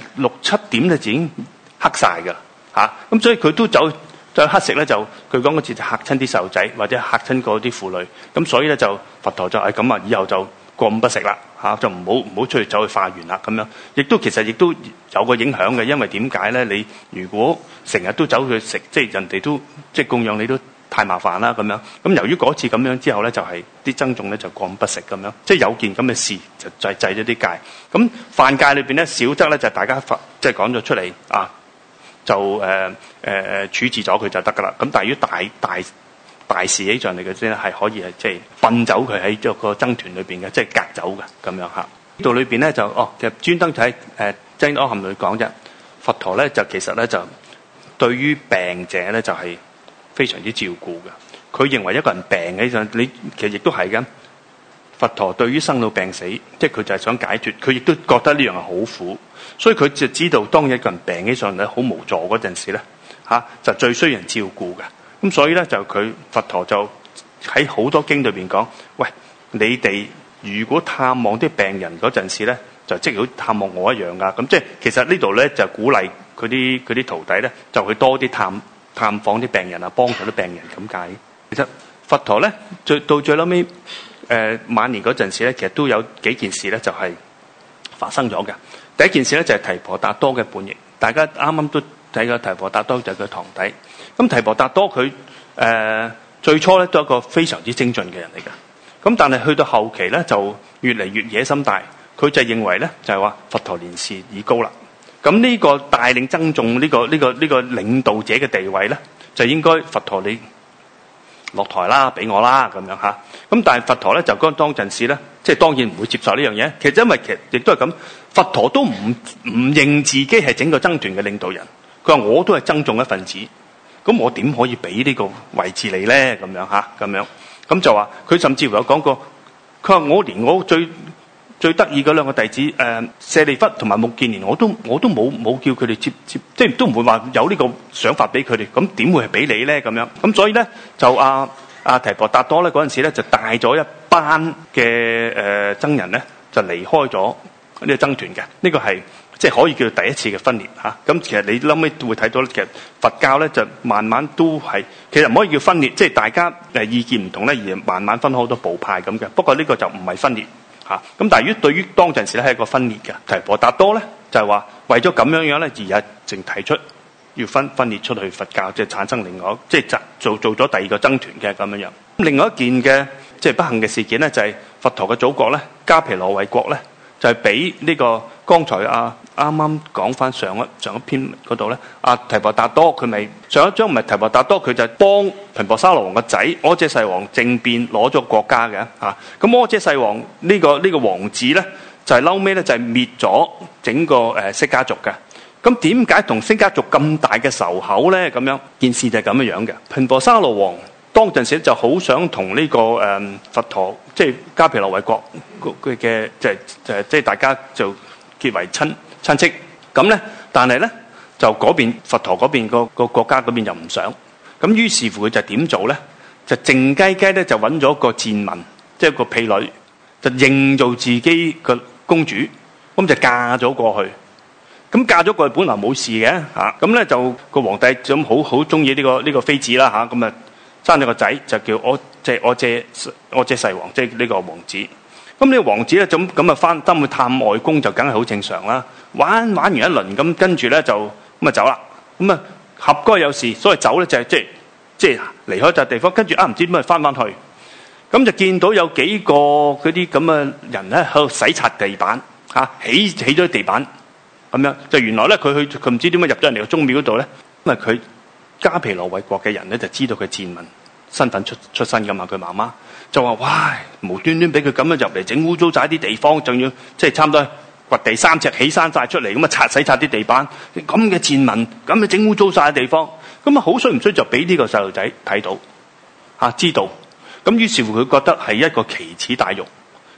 6、7點就已經黑晒㗎咁所以佢都走乞食咧，就佢講嗰次就嚇親啲細路仔或者嚇親嗰啲婦女，咁所以咧就佛陀就咁啊，以後就過午不食啦就唔好出去走去化緣啦咁樣，其實亦都有個影響嘅，因為點解咧？你如果成日都走去食，即係人哋都即係供養你都太麻煩啦咁樣。咁由於嗰次咁樣之後咧，就係啲僧眾咧就過午不食咁樣，即係有件咁嘅事就制咗啲戒。咁犯戒裏邊咧，小則咧就大家即係講咗出嚟就處置咗佢就得噶啦。咁但係如果大事起上嚟嘅先係可以係即係擯走佢喺個僧團裏邊嘅，即係革走嘅咁樣嚇。呢度裏邊咧就其實專登睇真阿含裏講啫。佛陀咧就其實咧就對於病者咧就係非常之照顧嘅。佢認為一個人病起上，你其實亦都係嘅。佛陀對於生老病死，即係佢就係想解決，佢亦都覺得呢樣係好苦，所以佢就知道當一個人病起上嚟好無助嗰陣時咧就最需要人照顧嘅。咁所以咧就佛陀就喺好多經裏邊講，喂，你哋如果探望啲病人嗰陣時咧，就即係好似探望我一樣噶。咁即係其實呢度咧就鼓勵佢啲徒弟咧，就去多啲探訪啲病人啊，幫助啲病人咁解。其實佛陀咧到最後尾晚年嗰陣時咧，其實都有幾件事咧就係發生咗嘅。第一件事咧就係提婆達多嘅叛逆，大家啱啱都睇過提婆達多就係佢堂弟。咁提婆達多佢最初咧都係一個非常之精進嘅人嚟嘅。咁但係去到後期咧就越嚟越野心大，佢就認為咧就係話佛陀年事已高啦。咁呢個帶領僧眾呢個領導者嘅地位咧，就應該佛陀你落台啦，俾我啦咁樣嚇。咁但係佛陀咧就當陣時咧，即係當然唔會接受呢樣嘢。其實因為亦都係咁，佛陀都唔認自己係整個僧團嘅領導人。佢話我都係僧眾一份子，咁我點可以俾呢個位置你咧？咁樣嚇，咁樣咁就話佢甚至乎有講過，佢話我連我最得意嗰兩個弟子舍利弗同埋目犍連，我都冇叫佢哋接，即係都唔會話有呢個想法俾佢哋。咁點會係俾你咧？咁樣咁所以咧就提婆達多咧嗰陣時咧就帶咗一班嘅僧人咧就離開咗呢個僧團嘅。呢個係即係可以叫做第一次嘅分裂嚇。咁其實你後尾會睇到其實佛教咧就慢慢都係其實唔可以叫分裂，即係大家意見唔同咧而慢慢分開好多部派咁嘅。不過呢個就唔係分裂嚇。咁但係如果對於當陣時咧係一個分裂嘅，提婆達多咧就係話為咗咁樣咧而係淨提出要分裂出去佛教，即係產生另外即係做咗第二個僧團嘅咁樣樣。另外一件嘅即係不幸嘅事件咧，就係佛陀嘅祖國咧迦毗羅衛國咧，就係俾呢個剛才啱啱講翻上一篇嗰度咧，提婆達多佢咪上一章唔係提婆達多佢就係幫頻婆沙羅王個仔阿闍世王政變攞咗國家嘅嚇。咁阿闍世王呢個王子咧就係嬲尾咧就係滅咗整個釋迦族嘅。咁點解同釋迦族咁大嘅仇口咧？咁樣件事就係咁樣嘅。頻婆沙羅王當陣時就好想同呢個佛陀，即係迦毗羅衛國嘅即係大家就結為親戚。咁咧，但係咧就嗰邊佛陀嗰邊個國家嗰邊就唔想。咁於是乎佢就點做咧？就靜雞雞咧就揾咗個賤民，即係個婢女，就認做自己個公主，咁就嫁咗過去。咁嫁咗過去本來冇事嘅嚇，咁咧就個皇帝咁好中意呢個妃子啦嚇，咁啊生咗個仔就叫阿闍世王，即係呢個王子。咁呢個王子咧咁啊翻去探外公就梗係好正常啦。玩完一輪咁，跟住咧就咁啊走啦。咁啊合該有事，所謂走咧就係即係離開笪地方，跟住唔知點解翻去。咁就見到有幾個嗰啲咁嘅人咧喺度洗擦地板嚇，起咗地板。咁樣就原來咧佢唔知點解入咗人哋個宗廟嗰度咧，因為佢迦毗羅衛國嘅人咧就知道佢賤民身份出身噶嘛，佢媽媽就話：哇，無端端俾佢咁樣入嚟整污糟晒啲地方，仲要即係差唔多掘地3尺起山晒出嚟，咁啊洗擦啲地板，咁嘅賤民咁啊整污糟晒嘅地方，咁啊好衰唔衰就俾呢個細路仔睇到知道，咁於是乎佢覺得係一個奇恥大辱。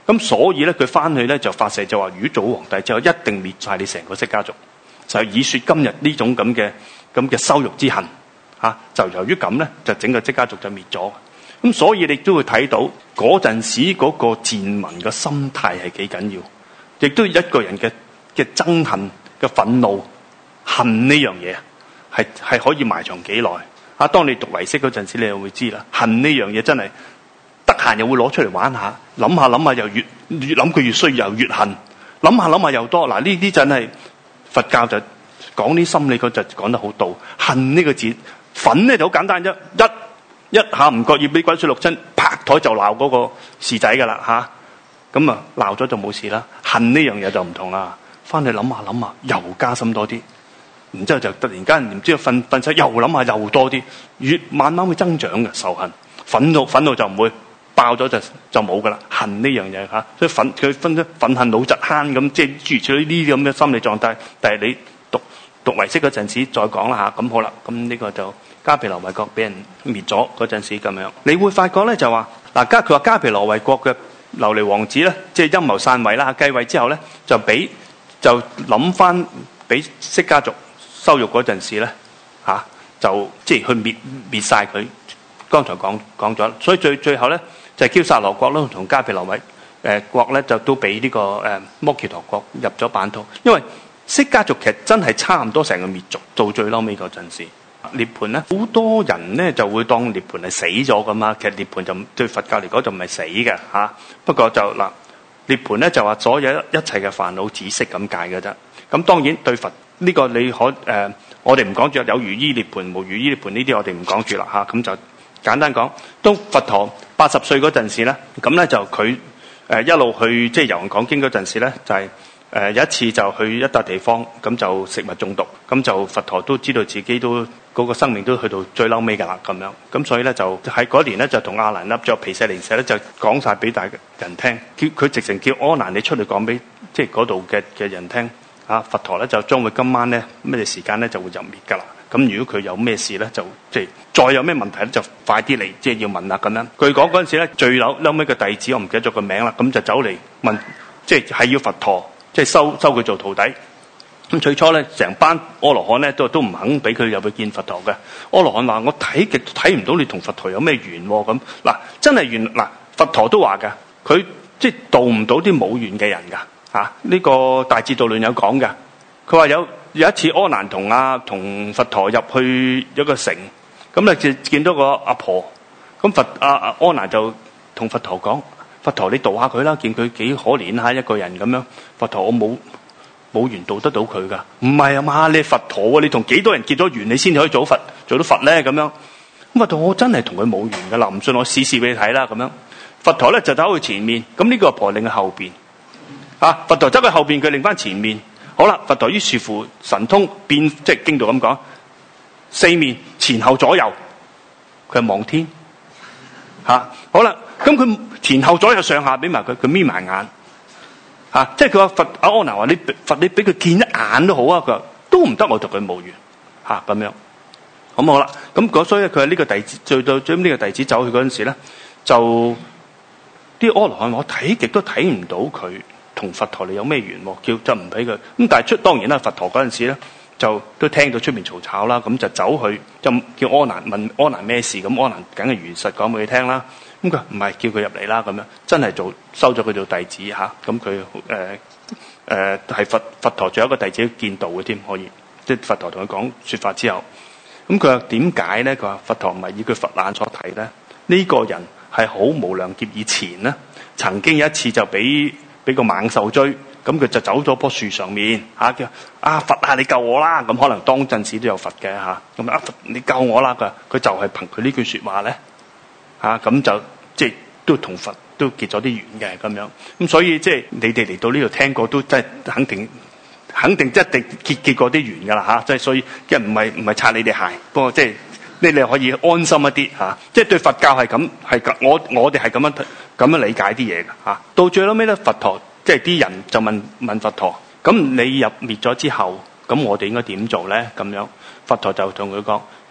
咁所以咧佢翻去咧就發誓就話，如果做皇帝之後一定滅晒你成個釋家族，就以説今日呢種咁嘅羞辱之恨就由於咁咧，就整個釋家族就滅咗。咁所以你都會睇到嗰陣時嗰個賤民嘅心態係幾緊要，亦都一個人嘅憎恨嘅憤怒恨呢樣嘢係可以埋藏幾耐。當你讀遺釋嗰陣時，你就會知啦。恨呢樣嘢真係得閒又會攞出嚟玩下，諗下又越諗佢越衰，又越恨，諗下又多。嗱，呢啲真係佛教就講啲心理嗰就講得好到。恨呢個字，憤咧就好簡單啫，一下唔覺意俾滾水淥親，拍台就鬧嗰個侍仔噶啦咁啊鬧咗就冇事啦。恨呢樣嘢就唔同啦，翻去諗下又加深多啲。然之後就突然間唔知瞓醒又諗下又多啲，越慢慢會增長嘅仇恨。憤怒就唔會爆咗就冇噶啦。恨呢樣嘢所以佢分咗憤恨腦窒慳咁，即係諸如此類呢啲咁嘅心理狀態。但係你讀遺釋嗰陣時再講啦咁好啦，咁呢個就迦毗羅衛國俾人滅咗嗰陣時咁樣，你會發覺咧就話嗱，佢話迦毗羅衛國嘅琉璃王子咧，即係陰謀篡位啦，繼位之後咧就諗翻俾釋家族羞辱嗰陣時咧就即係去滅晒佢。剛才講咗，所以最後咧就係憍薩羅國啦同迦毗羅衛國咧就都俾呢個摩羯陀國入咗版圖，因為釋家族其實真係差唔多成個滅族，到最嬲尾嗰陣時，涅槃咧好多人咧就會當涅槃係死咗噶嘛，其實涅槃就對佛教嚟講就唔係死嘅不過就嗱，涅槃咧就話所有一切嘅煩惱止息咁解嘅啫。咁當然對佛呢個你我哋唔講住有如依涅槃無如依涅槃呢啲我哋唔講住啦咁就簡單講，當佛陀80歲嗰陣時咧，咁咧就佢一路去即係遊行講經嗰陣時咧，就係有一次就去一笪地方，咁就食物中毒，咁就佛陀都知道自己都嗰個生命都去到最嬲尾㗎啦咁樣，咁所以咧就喺嗰年咧就同阿難笠著毗舍離舍咧就講晒俾大人聽，佢直情叫阿難你出嚟講俾即係嗰度嘅人聽佛陀咧就將會今晚咧咩時間咧就會入滅㗎啦。咁如果佢有咩事咧，就即係再有咩問題咧，就快啲嚟即係要問啦咁樣。據講嗰陣時咧，最嬲尾嘅弟子我唔記得咗個名啦，咁就走嚟問，即係要佛陀即係收佢做徒弟。咁最初咧，成班阿羅漢咧都唔肯俾佢入去見佛陀嘅。阿羅漢話：我睇極睇唔到你同佛陀有咩緣喎咁。嗱，真係緣嗱，佛陀都話㗎，佢即係度唔到啲冇緣嘅人㗎。呢個大智度論有講㗎，佢話有一次阿難同佛陀入去一個城，咁咧就見到個阿婆，咁阿難就同佛陀講：佛陀你度下佢啦，見佢幾可憐下一個人咁樣。佛陀我冇緣度得到佢噶，唔係啊嘛，你佛陀喎，你同幾多人結咗緣，你先可以做到佛咧咁樣。咁佛陀我真係同佢冇緣噶啦，唔信我試俾你睇啦咁樣。佛陀咧就走去前面，咁呢個阿婆擰喺後邊，佛陀走去後邊，佢擰翻前面。好啦，佛陀於是乎神通變，即係經度咁講，四面前後左右，佢係望天好啦，咁佢前後左右上下俾埋佢眯埋眼即係佢話阿難話你俾佢見一眼都好啊，佢話都唔得，我同佢冇緣咁樣。咁好啦，咁所以佢係呢個弟子，最尾呢個弟子走去嗰陣時咧，就啲阿羅漢我睇極都睇唔到佢同佛陀你有咩緣，叫就唔俾佢。咁但係當然啦，佛陀嗰陣時咧就都聽到出面嘈吵啦，咁就走去就叫阿難問阿難咩事，咁阿難梗係如實講俾佢聽啦。咁佢唔係叫佢入嚟啦，咁樣真係收咗佢做弟子咁佢係佛陀仲有一個弟子見道嘅添，可以即係佛陀同佢講說法之後，咁佢話點解咧？佢話佛陀唔係以佢佛眼所睇咧，呢個人係好無量劫以前咧，曾經有一次就俾個猛獸追，咁佢就走咗棵樹上面叫佛你救我啦！咁可能當陣時都有佛嘅咁佛你救我啦！佢就係憑佢呢句說話咧咁就即係都同佛都結咗啲緣嘅咁樣。咁所以即係你哋嚟到呢度聽過都真係肯定一定結過啲緣噶啦即係所以即係唔係擦你哋鞋，不過即係你哋可以安心一啲即係對佛教係咁我哋係咁樣理解啲嘢嘅到最後尾咧，佛陀即係啲人就問佛陀：咁你入滅咗之後，咁我哋應該點做咧？咁樣佛陀就同佢講：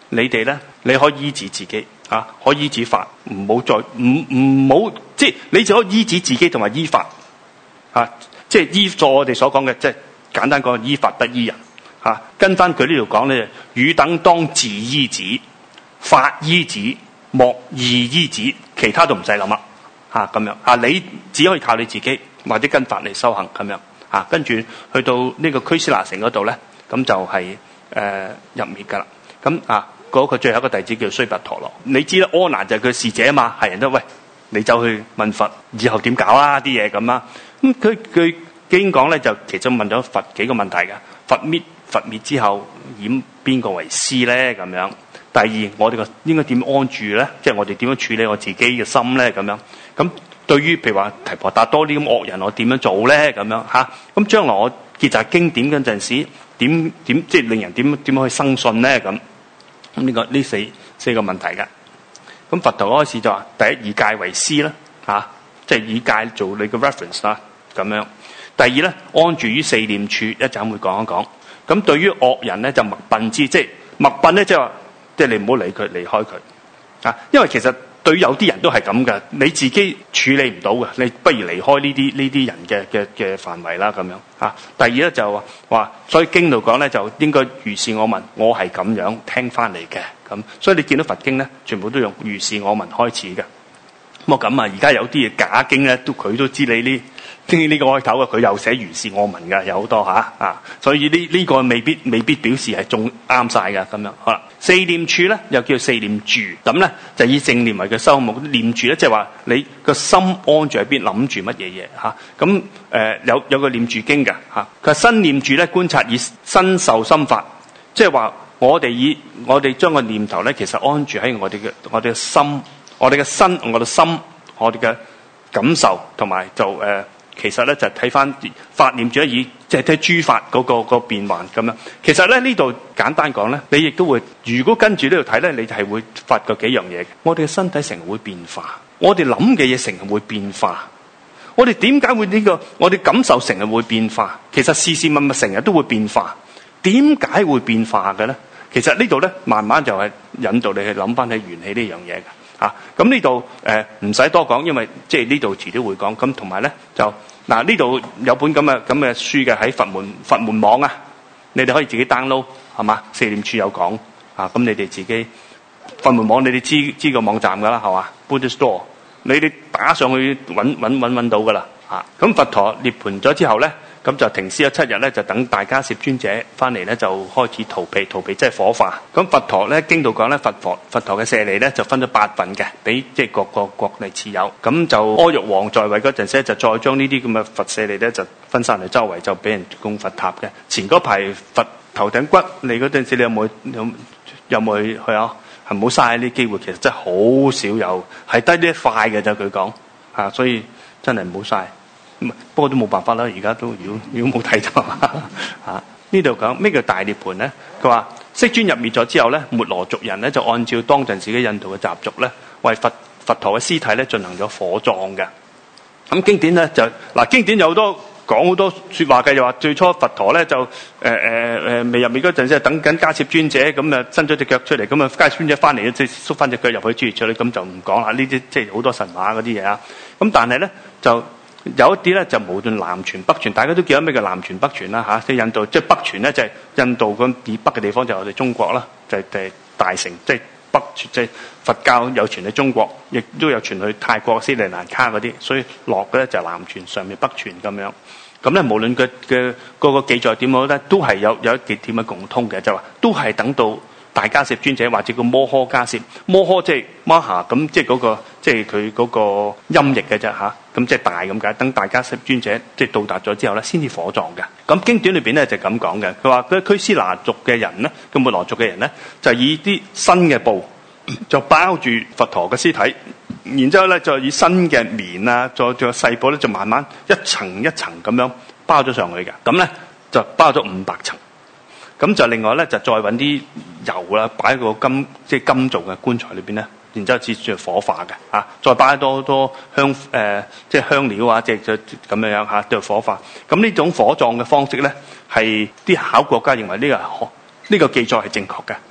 你哋咧，你可以醫治自己啊，可以醫治法，唔好再唔好，即係你就可以醫治自己同埋醫法啊，即係依咗我哋所講嘅，即係簡單講，醫法不醫人啊。跟翻佢呢度講咧，汝等當自醫治，法醫治，莫義醫治，其他都唔使諗啦嚇咁樣啊，你只可以靠你自己或者跟法嚟修行咁樣啊。跟住去到呢個拘斯那城嗰度咧，咁就係入滅噶啦。咁啊，嗰個最後一個弟子叫須跋陀羅。你知啦，阿難就係佢侍者啊嘛，係人都喂你走去問佛，以後點搞啊啲嘢咁啊。咁佢經講咧，就其實問咗佛幾個問題嘅。佛滅之後，演邊個為師咧？咁樣。第二，我哋個應該點安住咧？即係我哋點樣處理我自己嘅心咧？咁樣。咁對於譬如話提婆達多呢咁惡人，我點樣做咧？咁樣嚇。咁將來我結集經典嗰陣時，點即係令人點樣去生信咧？咁呢四個問題嘅。咁佛陀開始就話：第一，以戒為師啦，嚇，即係以戒做你嘅 reference 啦，咁樣。第二咧，安住於四念處，一陣會講一講。咁對於惡人咧，就默擯之，即係默擯咧，即係話，即係你唔好理佢，離開佢啊。因為其實對於有啲人都係咁嘅，你自己處理唔到嘅，你不如離開呢啲人嘅範圍啦，咁樣啊。第二咧就話，所以經度講咧就應該如是我聞，我係咁樣聽翻嚟嘅咁。所以你見到佛經咧，全部都用如是我聞開始嘅。咁啊，而家有啲嘢假經咧，佢都知你呢個開頭嘅，佢又寫如是我聞嘅，有好多啊。所以呢個未必表示係仲啱晒嘅咁樣。好啦，四念處咧又叫四念住，咁咧就以正念為嘅修目。念住咧即係話你個心安住喺邊，諗住乜嘢嘢嚇。咁有個念住經嘅嚇，佢話身念住咧觀察以身受心法，即係話我哋將個念頭咧其實安住喺我哋嘅心。我哋嘅身，我哋嘅心，我哋嘅感受，同埋就其實咧就睇翻法念住以即係睇諸法嗰個變幻咁樣。其實咧呢度簡單講咧，你亦都會如果跟住呢度睇咧，你係會發覺幾樣嘢嘅。我哋嘅身體成日會變化，我哋諗嘅嘢成日會變化。我哋點解會呢個？我哋感受成日會變化。其實事物成日都會變化。點解會變化嘅咧？其實呢度咧慢慢就係引導你去諗翻起緣起呢樣嘢嘅。咁呢度唔使多講，因為即係呢度遲啲會講。咁同埋咧就嗱呢度有本咁嘅書嘅喺佛門網啊，你哋可以自己 download 係嘛？四念處有講咁你哋自己佛門網你哋知個網站㗎啦係嘛？ Buddha Store 你哋打上去揾到㗎啦咁佛陀涅槃咗之後咧，咁就停屍咗7日咧，就等大迦葉尊者翻嚟咧，就開始逃避即係火化。咁佛陀咧經度講咧，佛陀嘅舍利咧就分咗8份嘅，俾即係各個國嚟持有。咁就阿育王在位嗰陣時，就再將呢啲咁嘅佛舍利咧就分散嚟周圍，就俾人供佛塔嘅。前嗰排佛頭頂骨嚟嗰陣時，你有冇去啊？係唔好嘥呢啲機會，其實真係好少有，係得呢一塊嘅咋佢講所以真係唔好嘥。不過都冇辦法啦，而家都如果冇睇到呢度講咩叫大涅槃咧？佢話釋尊入滅咗之後咧，末羅族人咧就按照當陣時嘅印度嘅習俗咧，為佛陀嘅屍體咧進行咗火葬嘅。咁經典咧就經典有好多講好多説話嘅，又話最初佛陀咧就未入滅嗰陣時，等緊迦葉尊者咁伸咗隻腳出嚟，咁迦葉尊者翻嚟即係縮翻隻腳入去諸如此類，咁就唔講啦。呢啲即係好多神話嗰啲嘢啊。咁但係咧就有一啲咧就無論南傳北傳，大家都記得咩叫南傳北傳啦即係印度，即係北傳咧就係印度咁以北嘅地方就係我哋中國啦，就係大乘，即係北傳，即係佛教有傳去中國，亦都有傳去泰國斯里蘭卡嗰啲，所以落嘅咧就係南傳，上面北傳咁樣。咁咧無論佢嘅個記載點好咧，都係有一幾點嘅共通嘅，就話都係等到大迦葉尊者或者個摩訶迦葉，摩訶即係摩哈，咁即係嗰個即係佢嗰個音譯嘅啫咁即係大咁解。等大迦葉尊者即係到達咗之後咧，先至火葬嘅。咁經典裏邊咧就咁講嘅，佢話嗰拘斯那族嘅人咧，個末羅族嘅人咧，就以啲新嘅布就包住佛陀嘅屍體，然之後咧就以新嘅棉啊，再細布咧就慢慢一層一層咁樣包咗上去嘅。咁咧就包咗500層。咁就另外咧就再揾啲油啦，擺喺個即係金做嘅棺材裏邊咧，然之後接住火化嘅再擺多香即係香料即係咁樣都係火化。咁呢種火葬嘅方式咧，係啲考古學家認為呢個記載係正確嘅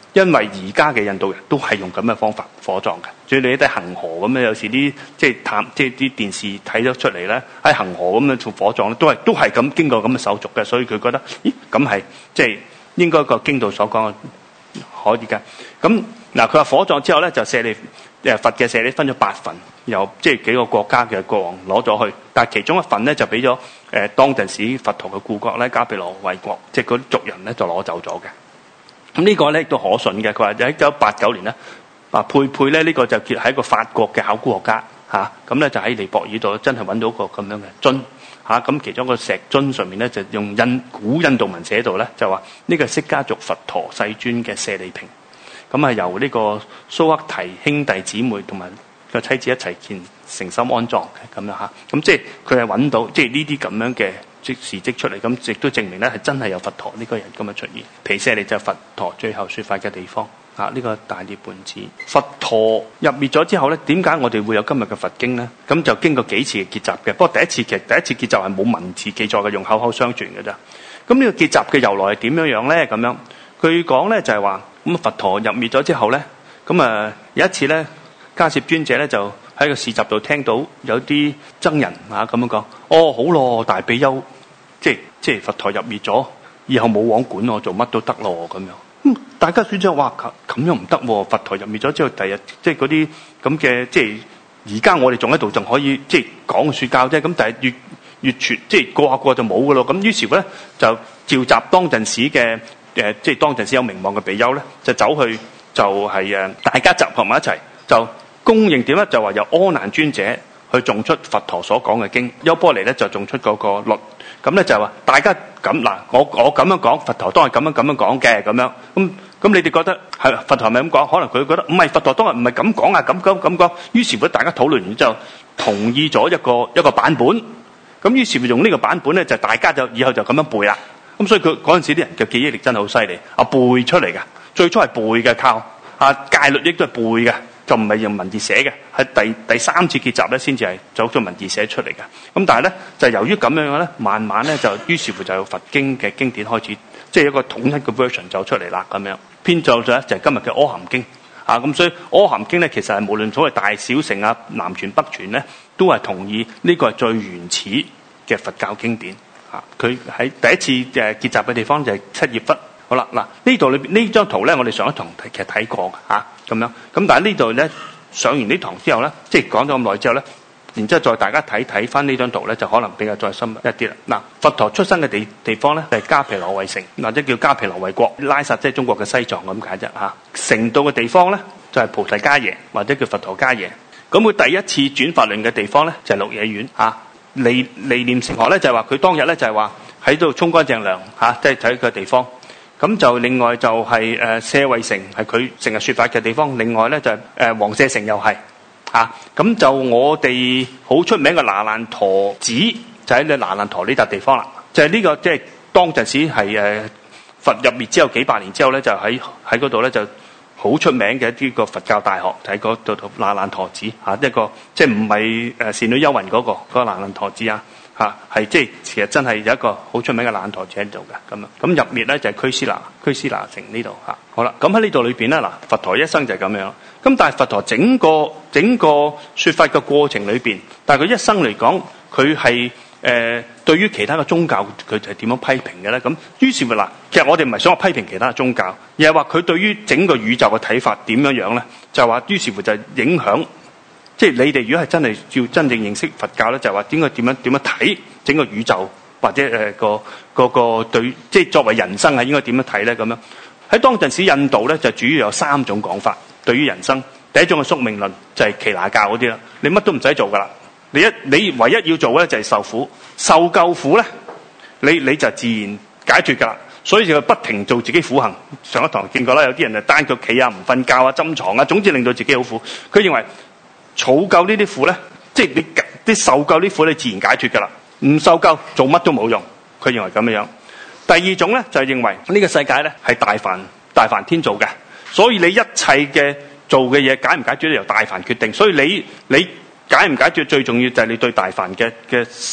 因為而家嘅印度人都係用咁嘅方法火葬嘅。所以你睇恒河咁樣，有時啲即係啲電視睇咗出嚟咧，喺恒河咁樣做火葬咧，都係咁經過咁嘅手續嘅。所以佢覺得，咦，咁係即係應該個經度所講嘅可以嘅。咁嗱，佢話火葬之後咧，就舍利佛嘅舍利分咗8份，由即係幾個國家嘅國王攞咗去，但係其中一份咧就俾咗當陣時佛陀嘅故國咧迦毗羅衛國，即係嗰啲族人咧就攞走咗嘅。咁呢個咧亦都可信嘅。佢話喺1989年咧，佩咧呢個就叫係一個法國嘅考古學家嚇，咁咧就喺尼泊爾度真係揾到個咁樣嘅樽嚇，咁其中個石樽上面咧就用古印度文寫到咧，就話呢個釋迦族佛陀世尊嘅舍利瓶，咁係由呢個蘇克提兄弟姊妹同埋個妻子一齊建誠心安葬嘅咁樣嚇，咁即係佢係揾到即係呢啲咁樣嘅事蹟出嚟，咁亦都證明咧係真係有佛陀呢個人咁樣出現。毗舍離就係佛陀最後說法嘅地方啊！呢個大涅槃寺，佛陀入滅咗之後咧，點解我哋會有今日嘅佛經咧？咁就經過幾次嘅結集嘅，不過第一次結集係冇文字記載嘅，用口口相傳嘅咋。咁呢個結集嘅由來係點樣咧？咁樣據講咧就係話，咁佛陀入滅咗之後咧，咁有一次咧，迦葉尊者咧就喺個市集度聽到有啲僧人咁樣講，哦，好咯，大比丘，即係佛陀入滅咗，以後冇王管我，做乜都得咯咁樣。大家選擇話咁樣唔得喎，佛陀入滅咗之後，第日即係嗰啲咁嘅，即係而家我哋仲喺度，仲可以即係講説教啫。咁但係越傳，即係過下過就冇噶咯。咁於是乎咧，就召集當陣時嘅即係當陣時有名望嘅比丘咧，就走去就係大家集合埋一齊，就公認點咧，就話由阿難尊者去誦出佛陀所講嘅經，優波離咧就誦出嗰個律。咁咧就係話大家咁嗱，我咁樣講，佛陀都係咁樣講嘅咁樣。咁你哋覺得係佛陀係咪咁講？可能佢覺得唔係，佛陀當日唔係咁講啊，咁講。於是乎大家討論完之後，同意咗一個版本。咁於是乎用呢個版本咧，就大家就以後就咁樣背啦。咁所以佢嗰陣時啲人嘅記憶力真係好犀利，背出嚟嘅。最初係背嘅，靠戒律亦都係背嘅。就唔係用文字寫嘅，係第三次結集咧先至係走咗文字寫出嚟嘅。咁但係咧就由於咁樣咧，慢慢咧就於是乎就有佛經嘅經典開始，即係一個統一嘅 version 走出嚟啦。咁樣編造咗就係今日嘅阿含經咁所以阿含經咧其實係無論所謂大小乘南傳北傳咧，都係同意呢個係最原始嘅佛教經典佢喺第一次結集嘅地方就係七葉窟。好啦，嗱呢度裏邊呢張圖咧，我哋上一堂其實睇過嘅咁樣。咁但係呢度咧上完呢堂之後咧，即係講咗咁耐之後咧，然之後再大家睇翻呢張圖咧，就可能比較再深入一啲啦。嗱，佛陀出生嘅地方咧，就係迦毗羅衛城，或者叫迦毗羅衛國，拉薩即係中國嘅西藏咁解啫。成道嘅地方咧就係菩提伽耶，或者叫佛陀伽耶。咁佢第一次轉法輪嘅地方咧就係鹿野苑離念成河咧，就係話佢當日咧就係話喺度沖乾淨涼即係睇個地方。咁就另外就係舍衛城係佢成日説法嘅地方，另外咧就係王舍城又係咁就我哋好出名嘅那蘭陀寺就喺那蘭陀呢笪地方啦，就係呢個即係當陣時係佛入滅之後幾百年之後咧，就喺嗰度咧就好出名嘅一個佛教大學，就喺嗰度那蘭陀寺一個即係唔係善女幽雲嗰個那蘭陀寺係即係其實真係有一個好出名嘅那蘭陀寺喺度嘅咁樣。咁入滅咧就係拘尸那城呢度好啦，咁喺呢度裏邊咧嗱，佛陀一生就係咁樣。咁但係佛陀整個説法嘅過程裏邊，但係佢一生嚟講，佢係對於其他嘅宗教佢係點樣批評嘅咧？咁於是乎嗱，其實我哋唔係想話批評其他嘅宗教，而係話佢對於整個宇宙嘅睇法點樣樣咧？就係話於是乎就係影響。即係你哋如果係真係要真正認識佛教咧，就係話點樣睇整個宇宙，或者個對，即係作為人生係應該點樣睇咧？咁樣喺當陣時印度咧就主要有3種講法對於人生。第一種係宿命論，就係耆那教嗰啲啦，你乜都唔使做噶啦，你唯一要做咧就係受苦，受夠苦咧，你就自然解脫噶啦。所以就不停做自己苦行。上一堂見過啦，有啲人就單腳企唔瞓覺斟床總之令到自己好苦。佢認為儲夠呢啲苦咧，即係你受夠啲苦，你自然解脫噶啦。唔受夠做乜都冇用。佢認為咁樣。第二種咧就係認為呢個世界咧係大梵天做嘅，所以你一切嘅做嘅嘢解唔解決由大梵決定。所以你解唔解決最重要就係你對大梵嘅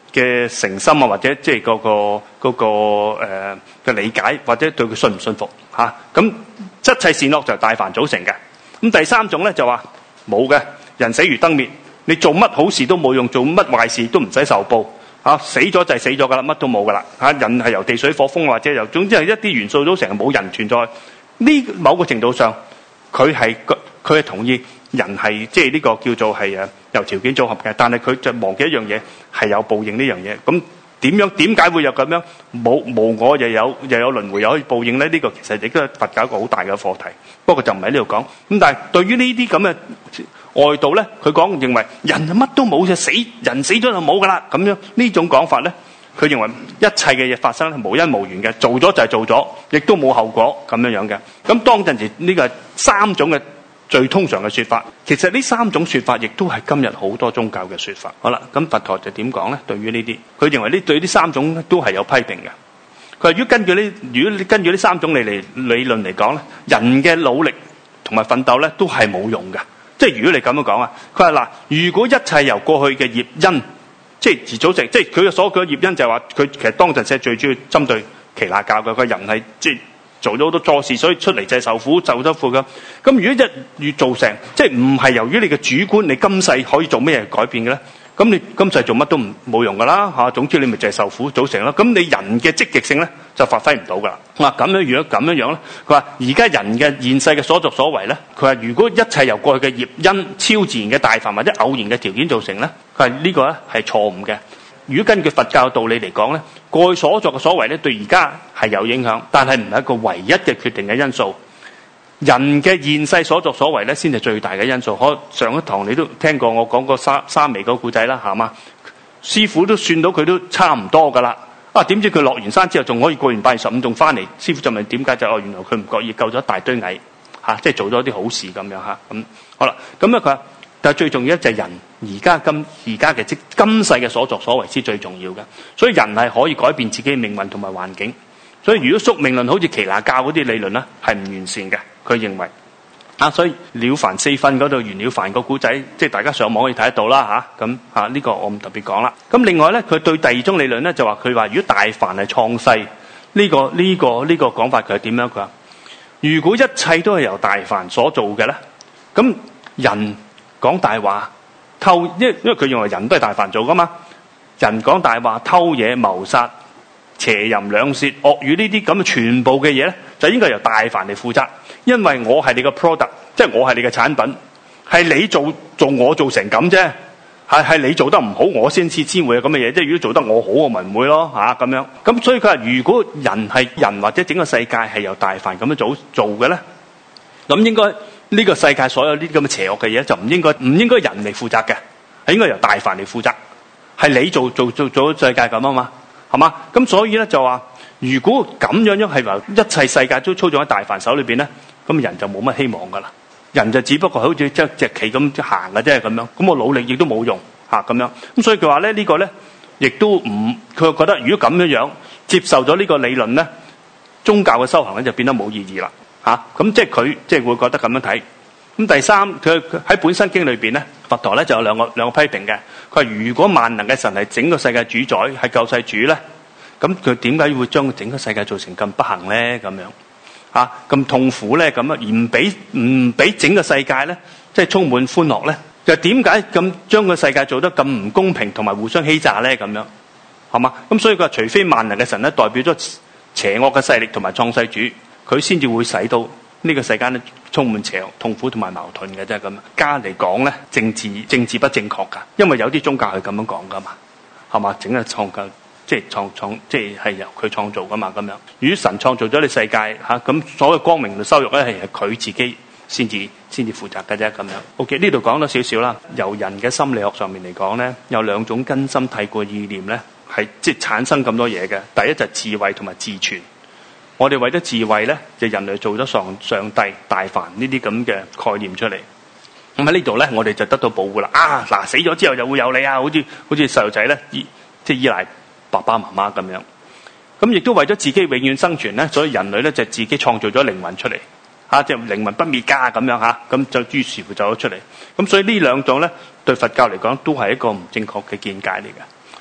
嘅誠心啊，或者即係嗰個嘅理解，或者對佢信唔信服嚇。咁一切善惡就係大凡組成嘅。咁第三種咧就話冇嘅，人死如燈滅，你做乜好事都冇用，做乜壞事都唔使受報嚇。死咗就係死咗噶啦，乜都冇噶啦嚇。人係由地水火風或者由總之係一啲元素組成，冇人存在。呢某個程度上，佢係同意人係即係呢個叫做係由條件組合嘅，但係佢就忘記一樣嘢係有報應呢樣嘢。咁點解會有咁樣無我又有輪迴又可以報應咧？呢個其實亦都係佛教一個好大嘅課題。不過就唔喺呢度講。咁但係對於呢啲咁嘅外道咧，佢認為人乜都冇就死，人死咗就冇噶啦。咁樣呢種講法咧，佢認為一切嘅嘢發生係無因無緣嘅，做咗就係做咗，亦都冇後果咁樣嘅。咁當陣時呢個係三種嘅最通常嘅說法。其實呢三種說法亦都係今日好多宗教嘅說法。好啦，咁佛陀就點講咧？對於呢啲，佢認為對呢三種都係有批評嘅。佢話如果你根據呢三種理論嚟講咧，人嘅努力同埋奮鬥咧都係冇用嘅。即係如果你咁樣講啊，佢話嗱，如果一切由過去嘅業因即係而組成，即係佢嘅所講嘅業因就係話佢其實當陣時係最主要針對耆那教嘅，個人係即係做咗好多錯事，所以出嚟就係受苦受得苦㗎。咁如果一越做成，即係唔係由於你嘅主觀，你今世可以做咩改變嘅咧？咁你今世做乜都冇用噶啦嚇，總之你咪就係受苦組成咯。咁你人嘅積極性咧就發揮唔到噶啦。咁樣如果咁樣咧，佢話而家人嘅現世嘅所作所為咧，佢話如果一切由過去嘅業因、超自然嘅大凡或者偶然嘅條件造成咧，佢話呢個咧係錯誤嘅。如果根據佛教道理嚟講咧，過去所作嘅所為咧對而家係有影響，但係唔係一個唯一嘅決定嘅因素。人嘅現世所作所為咧，先係最大嘅因素。上一堂你都聽過我講過沙彌個故仔啦，係嘛？師傅都算到佢都差唔多噶啦。點知佢落完山之後，仲可以過完8月15仲翻嚟。師傅就問點解？原來佢唔覺意救咗一大堆蟻即係做咗啲好事咁樣嚇。咁好啦，咁佢話，但係最重要就係人而家嘅今世嘅所作所為先最重要嘅。所以人係可以改變自己嘅命運同埋環境。所以如果宿命論好似耆那教嗰啲理論咧，係唔完善嘅。佢認為所以了凡四訓嗰度袁了凡個古仔，即係大家上網可以睇得到啦嚇。咁呢個我唔特別講啦。咁另外咧，佢對第二種理論咧就話佢話，如果大凡係創世呢個講法，佢係點樣？佢話如果一切都係由大凡所做嘅咧，咁人講大話偷，因為佢認為人都係大凡做噶嘛。人講大話、偷嘢、謀殺、邪淫、兩舌、惡語呢啲咁嘅全部嘅嘢咧，就應該由大凡嚟負責。因為我係你個 product， 即係我係你嘅產品，係你做我做成咁啫，係你做得唔好，我先會有咁嘅嘢。即係如果做得我好，我咪唔會咯咁樣。咁所以佢話，如果人或者整個世界係由大凡咁樣做嘅咧，咁應該呢個世界所有呢啲咁嘅邪惡嘅嘢就唔應該人嚟負責嘅，係應該由大凡嚟負責。係你做世界咁啊嘛，係嘛？咁所以咧就話，如果咁樣係由一切世界都操縱喺大凡手裏邊咧，咁人就冇乜希望噶啦，人就只不過好似隻棋咁行嘅啫咁樣，咁我努力亦都冇用咁樣。咁所以佢話咧，呢個咧亦都唔，佢覺得如果咁樣接受咗呢個理論咧，宗教嘅修行咧就變得冇意義啦咁即係佢即係會覺得咁樣睇。咁第三，佢喺本身經裏邊咧，佛陀咧就有兩個批評嘅。佢話如果萬能嘅神係整個世界主宰，係救世主咧，咁佢點解會將整個世界做成咁不幸咧？咁樣咁痛苦咧，咁而唔俾整個世界咧，即係充滿歡樂咧？就點解咁將個世界做得咁唔公平同埋互相欺詐咧？咁樣係嘛？咁所以佢話，除非萬能嘅神咧代表咗邪惡嘅勢力同埋創世主，佢先至會使到呢個世界咧充滿邪惡、痛苦同埋矛盾嘅，即係咁。家嚟講咧，政治不正確噶，因為有啲宗教係咁樣講噶嘛，係嘛？整個創教。即係係由佢創造噶嘛，咁樣。如果神創造咗你世界咁所謂光明同羞辱咧，係佢自己先至負責嘅啫，咁樣。OK， 呢度講多少少啦。由人嘅心理學上面嚟講咧，有兩種根深蒂固嘅意念咧，係即係產生咁多嘢嘅。第一就係智慧同埋自存。我哋為咗智慧咧，就人類做咗上帝、大凡呢啲咁嘅概念出嚟。咁喺呢度咧，我哋就得到保護啦。死咗之後就會有你好似細路仔咧，即係依賴爸爸媽媽咁樣，咁亦都為咗自己永遠生存咧，所以人類咧就自己創造咗靈魂出嚟，即係靈魂不滅家咁樣咁就於是乎走咗出嚟。咁所以呢兩種咧，對佛教嚟講都係一個唔正確嘅見解嚟嘅。好啦，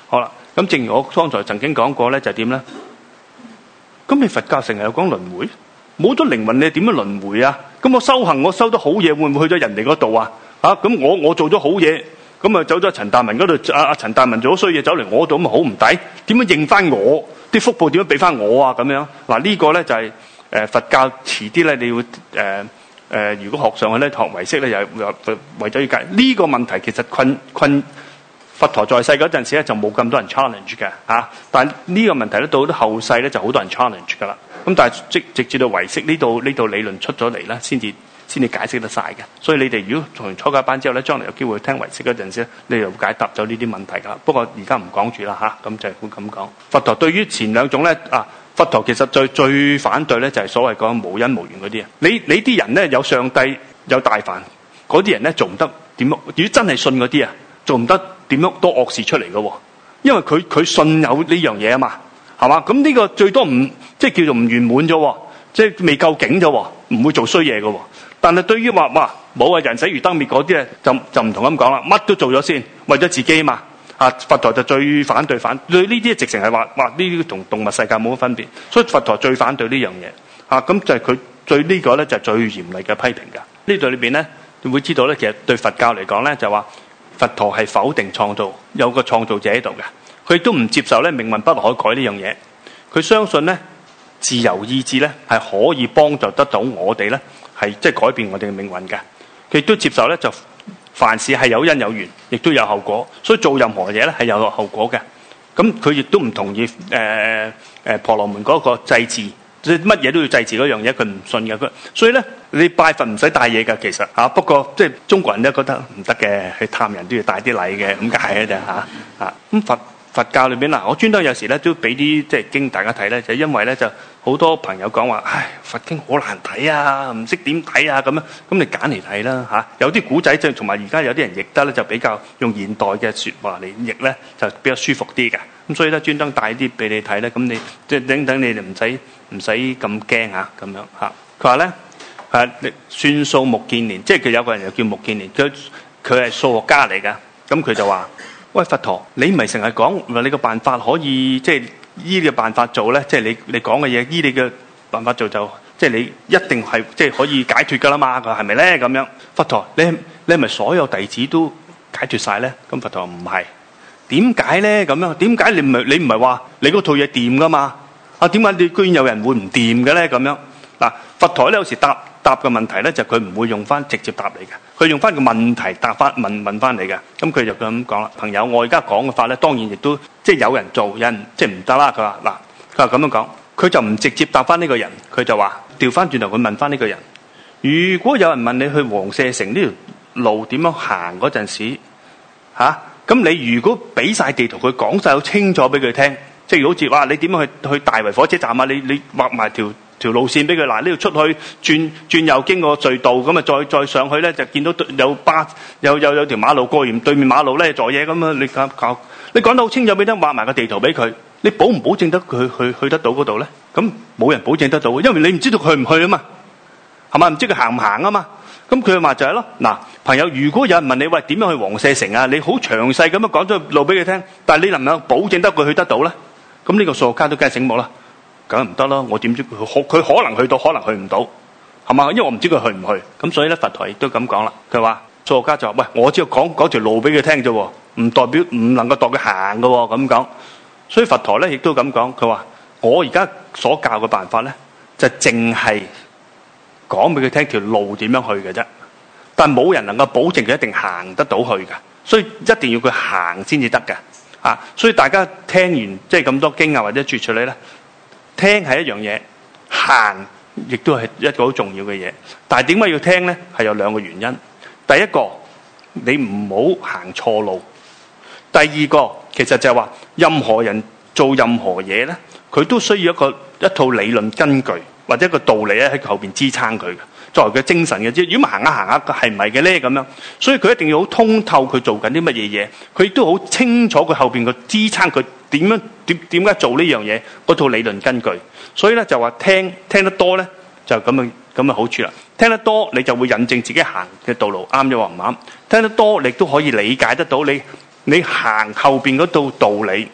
咁正如我剛才曾經講過咧，就係點咧？咁你佛教成日有講輪迴，冇咗靈魂你點樣輪迴啊？咁我修行，我修得好嘢，會唔會去咗人哋嗰度啊？咁我做咗好嘢，咁啊走咗陳大文嗰度，阿陳大文做咗衰嘢走嚟我度，咁咪好唔抵？點樣應翻我啲福報？點樣俾翻我啊？咁樣嗱，呢個咧就係佛教遲啲咧，你要如果學上去咧，學唯識咧，又為咗要解呢個問題，其實困佛陀在世嗰陣時咧，就冇咁多人 challenge 嘅但係呢個問題咧，到咗後世咧，就好多人 challenge 噶啦。咁但係直至到唯識呢度理論出咗嚟咧，先至解釋得晒嘅。所以你哋如果從初階班之後咧，將來有機會聽唯識嗰陣時咧，你就解答咗呢啲問題噶啦。不過而家唔講住啦咁就會咁講。佛陀對於前兩種咧佛陀其實最反對咧，就係所謂講無因無緣嗰啲啊。你啲人咧，有上帝有大梵，嗰啲人咧做唔得點？如果真係信嗰啲啊，做唔得點樣多惡事出嚟嘅喎？因為佢信有呢樣嘢啊嘛，係嘛？咁呢個最多唔即係叫做唔圓滿啫，即係未夠境啫，唔會做衰嘢嘅喎。但係對於話冇人死如燈滅嗰啲咧，就唔同咁講啦，乜都做咗先，為咗自己嘛。佛陀就最反對呢啲，直情係話呢啲同動物世界冇乜分別，所以佛陀最反對呢樣嘢咁就係佢對呢個咧就係最嚴厲嘅批評㗎。呢度裏邊咧，你會知道咧，其實對佛教嚟講咧，就話佛陀係否定創造，有個創造者喺度嘅，佢都唔接受咧命運不可改呢樣嘢。佢相信咧自由意志咧係可以幫助得到我哋咧，係即係改變我哋嘅命運嘅。佢亦都接受咧就凡事係有因有緣，亦都有後果，所以做任何嘢咧係有後果嘅。咁佢亦都唔同意婆羅門嗰個祭祀，即係乜嘢都要祭祀嗰樣嘢，佢唔信嘅。所以咧，你拜佛唔使帶嘢㗎，其實不過即係中國人都覺得唔得嘅，去探人都要帶啲禮嘅，咁解嘅啫咁佛教裏邊嗱，我專登有時咧都俾啲即係經大家睇咧，就因為咧就好多朋友講話，唉，佛經好難睇啊，唔識點睇啊咁樣，咁你揀嚟睇啦有啲古仔就同埋而家有啲人譯得咧就比較用現代嘅説話嚟譯咧，就比較舒服啲嘅。咁所以咧專登帶啲俾你睇咧，咁你即係等你哋唔使咁驚咁樣佢話咧算數目犍連，即係佢有個人又叫目犍連，佢係數學家嚟㗎。咁佢就話：喂，佛陀，你唔係成日講話你個辦法可以即係依你嘅辦法做咧，即係你講嘅嘢依你嘅辦法做就即係你一定係即係可以解脫㗎啦嘛？佢係咪咧咁樣？佛陀，你係咪所有弟子都解脫晒咧？咁佛陀唔係，點解咧咁樣？點解你唔係話你嗰套嘢掂㗎嘛？點解你居然有人會唔掂嘅咧？咁樣嗱，佛陀咧有時答嘅問題咧，就佢唔會用翻直接答你嘅，佢用翻個問題答翻問翻你嘅。咁佢就咁講啦，朋友，我而家講嘅法咧，當然亦都即係有人做，有人即係唔得啦。佢話佢話咁樣講，佢就唔直接答翻呢個人，佢就話調翻轉頭佢問翻呢個人：如果有人問你去王舍城呢條路點樣行嗰陣時，咁你如果俾晒地圖佢講晒好清楚俾佢聽，即係好似話你點樣去大圍火車站啊？你畫埋條路線俾佢，嗱呢度出去轉右經過隧道，咁啊再上去咧就見到有條馬路，過完對面馬路咧做嘢咁啊！你講得好清楚俾佢聽，畫埋個地圖俾佢，你保唔保證得佢去得到嗰度咧？咁冇人保證得到，因為你唔知道佢去唔去啊嘛，係嘛？唔知佢行唔行啊嘛？咁佢話就係咯，嗱，朋友，如果有人問你喂點樣去王舍城啊，你好詳細咁樣講咗路俾佢聽，但係你能唔能保證得佢去得到咧？咁呢個數學家都梗係醒目啦。梗係唔得啦！我點知佢可能去到，可能去唔到，係嘛？因為我唔知佢去唔去。咁所以咧，佛陀亦都咁講啦。佢話數學家就話：喂，我只要講條路俾佢聽啫，唔代表唔能夠代佢行㗎喎。咁講，所以佛陀咧亦都咁講。佢話：我而家所教嘅辦法咧，就淨係講俾佢聽條路點樣去嘅啫。但係冇人能夠保證佢一定行得到去㗎，所以一定要佢行先至得㗎。所以大家聽完即係咁多經啊，或者絕處理咧。聽係一樣嘢，行亦都係一個好重要嘅嘢。但係點解要聽呢？係有兩個原因。第一個，你唔好行錯路；第二個，其實就係話，任何人做任何嘢呢，佢都需要一套理論根據或者一個道理咧喺後邊支撐佢嘅，作為佢精神嘅啫。如果行下行下，係唔係嘅呢？咁樣，所以佢一定要好通透佢做緊啲乜嘢嘢，佢亦都好清楚佢後邊個支撐佢。點解做呢樣嘢？嗰套理論根據，所以咧就話聽得多咧就咁嘅好處啦。聽得多你就會引證自己行嘅道路啱咗或唔啱。聽得多你都可以理解得到你行後邊嗰套道理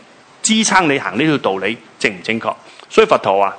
支撐你行呢條道理正唔正確。所以佛陀話：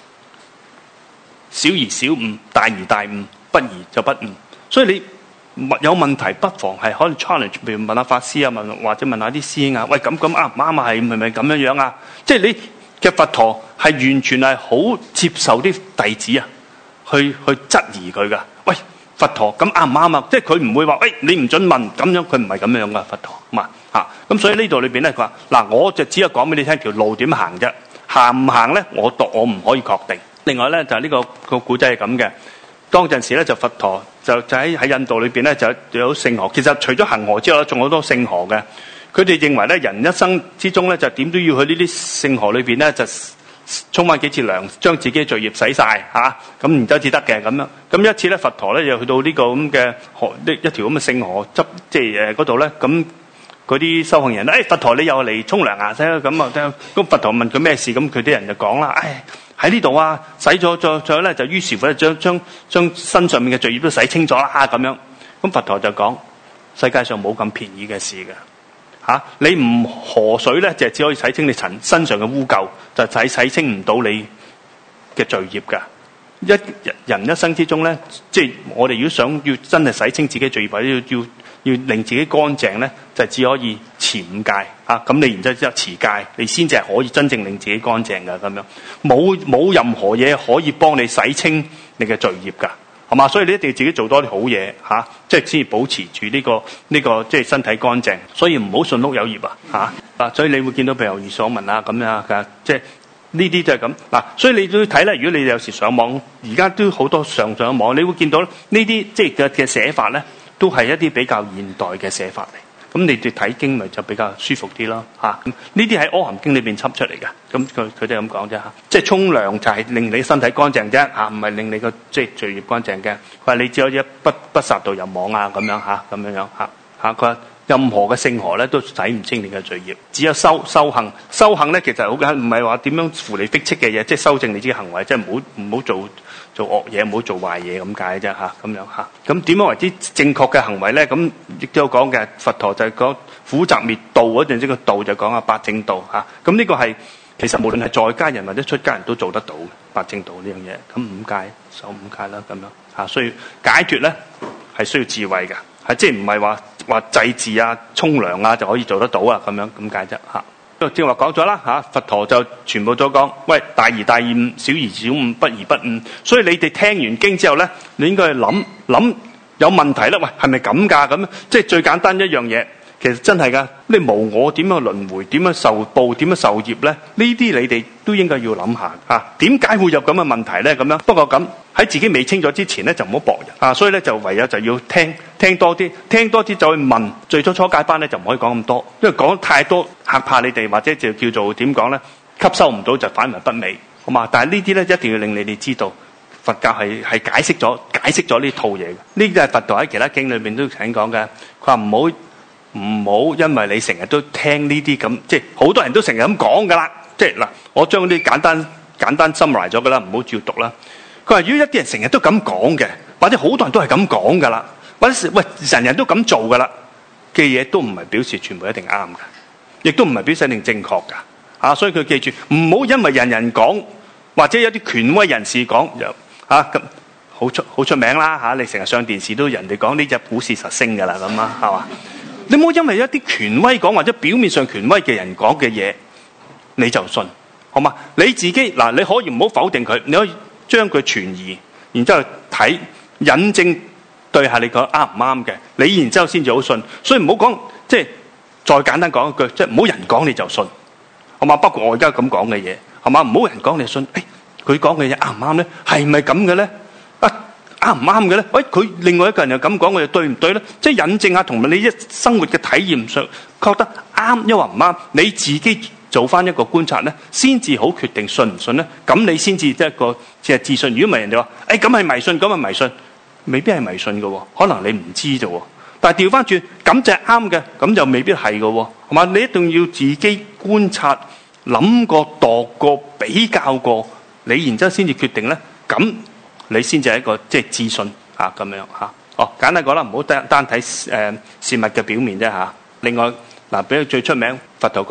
小而小悟，大而大悟，不疑就不悟。所以你有問題不妨係可以 challenge， 譬如問下法師啊，或者問下啲師兄啊，喂，咁啱唔啱啊？係咪咁樣樣啊？即係你嘅佛陀係完全係好接受啲弟子啊，去質疑佢噶。喂，佛陀咁啱唔啱啊？即係佢唔會話，喂，你唔准問咁樣，佢唔係咁樣噶佛陀嘛嚇。咁所以呢度裏邊咧，佢話嗱，我就只係講俾你聽條路點行啫，行唔行咧，我唔可以確定。另外咧就係呢個古仔係咁嘅。當陣時咧就佛陀就喺印度裏邊咧就有聖河。其實除咗恒河之外，仲有好多聖河嘅。佢哋認為咧，人一生之中咧就點都要去呢啲聖河裏邊咧就沖翻幾次涼，將自己嘅罪孽洗晒嚇，咁然之後至得嘅咁樣。咁一次咧，佛陀咧又去到呢個咁嘅河，一條咁嘅聖河即係嗰度咧，咁嗰啲修行人咧，佛陀你又嚟沖涼啊？咁啊，咁佛陀問佢咩事，咁佢啲人就講啦，喺呢度啊，洗咗再咧，就於是乎咧將身上面嘅罪孽都洗清咗啦咁樣。咁佛陀就講：世界上冇咁便宜嘅事嘅嚇，你唔河水咧，就只可以洗清你身上嘅污垢，就洗清唔到你嘅罪孽㗎。人一生之中咧，即係我哋如果想要真係洗清自己罪孽，或者要令自己乾淨咧，就只可以持五戒嚇。咁你然之後持戒，你先至係可以真正令自己乾淨㗎。咁樣冇任何嘢可以幫你洗清你嘅罪孽㗎，係嘛？所以你一定要自己做多啲好嘢嚇，即係先保持住呢個即係身體乾淨。所以唔好順碌有業啊。所以你會見到譬如如所聞啊咁樣㗎，即係呢啲就係咁嗱。所以你都睇咧，如果你有時上網，而家都好多上網，你會見到呢啲即係嘅寫法咧，都係一啲比較現代嘅寫法嚟。咁你哋睇經咪就比較舒服啲咯嚇。呢啲喺《阿含經》裏邊輯出嚟嘅。咁佢哋咁講啫嚇，即係沖涼就係令你身體乾淨啫嚇，唔係令你個即係罪孽乾淨嘅。佢話你只可以一不殺到入網啊咁樣嚇，咁樣嚇。佢話任何嘅聖河咧都洗唔清你嘅罪孽，只有修行。修行咧其實好緊，唔係話點樣扶你逼斥嘅嘢，即係修正你自己行為，即係唔好做惡嘢，唔好做壞嘢咁解啫嚇，咁樣嚇。咁點樣為之正確嘅行為咧？咁亦都有講嘅。佛陀就係講苦集滅道嗰陣，即個道就講八正道嚇。咁呢個係其實無論係在家人或者出家人都做得到嘅八正道呢樣嘢。咁五戒守五戒啦，咁樣嚇。所以解脫咧係需要智慧嘅，係即係唔係話祭祀啊、沖涼啊就可以做得到啊咁樣咁解啫嚇。正話講咗啦嚇，佛陀就全部都講，喂，大而大悟，小而小悟，不而不悟。所以你哋聽完經之後咧，你應該去諗有問題啦。喂，係咪咁㗎？咁即係最簡單一樣嘢，其實真係㗎。你無我點樣輪迴，點樣受報，點樣受業咧？呢啲你哋都應該要諗下嚇。點解會有咁嘅問題咧？咁樣不過咁喺自己未清咗之前咧，就唔好駁人啊。所以咧就唯有就要聽多啲，就去問。最初階班咧就唔可以講咁多，因為講太多嚇怕你哋，或者就叫做點講咧，吸收唔到就反而不美，好嘛？但係呢啲咧一定要令你哋知道，佛教係解釋咗呢套嘢嘅。呢啲係佛陀喺其他經裏邊都曾經講嘅。佢話唔好因為你成日都聽呢啲咁，即係好多人都成日咁講噶啦。即係嗱，我將啲簡單 summarize 咗噶啦，唔好照讀啦。佢話如果一啲人成日都咁講嘅，或者好多人都係咁講噶啦，或者喂人都咁做噶啦嘅嘢，都唔係表示全部一定啱噶，亦都唔係表示一定正確噶。所以佢記住唔好因為人人講，或者有啲權威人士講咁好出名啦你成日上電視都人哋講呢隻股市實升噶啦咁啊，係嘛？你唔好因為一啲權威講，或者表面上權威嘅人講嘅嘢你就信，好嘛？你自己嗱，你可以唔好否定佢，你可以將佢存疑，然之後睇引證對下你講啱唔啱嘅，你然之後先至好信。所以唔好講，即係再簡單講一句，即係唔好人講你就信，好嘛？包括我而家咁講嘅嘢，係嘛？唔好人講你就信。佢講嘅嘢啱唔啱咧？係咪咁嘅咧？啱唔啱嘅咧？佢另外一個人又咁講，我又對唔對咧？即係引證下，同埋你一生活嘅體驗上覺得啱，抑或唔啱，你自己做翻一個觀察咧，先至好決定信唔信咧。咁你先至一個即係自信。如果唔係人哋話，咁係迷信，咁係迷信，未必係迷信嘅，可能你唔知啫。但係調翻轉，咁就係啱嘅，咁就未必係嘅，係嘛？你一定要自己觀察、諗過、度過、比較過，你然之後先至決定咧。咁你先至係一個即係自信咁樣嚇。簡單講啦，唔好單睇事物嘅表面啫嚇。另外嗱，比如最出名，佛陀講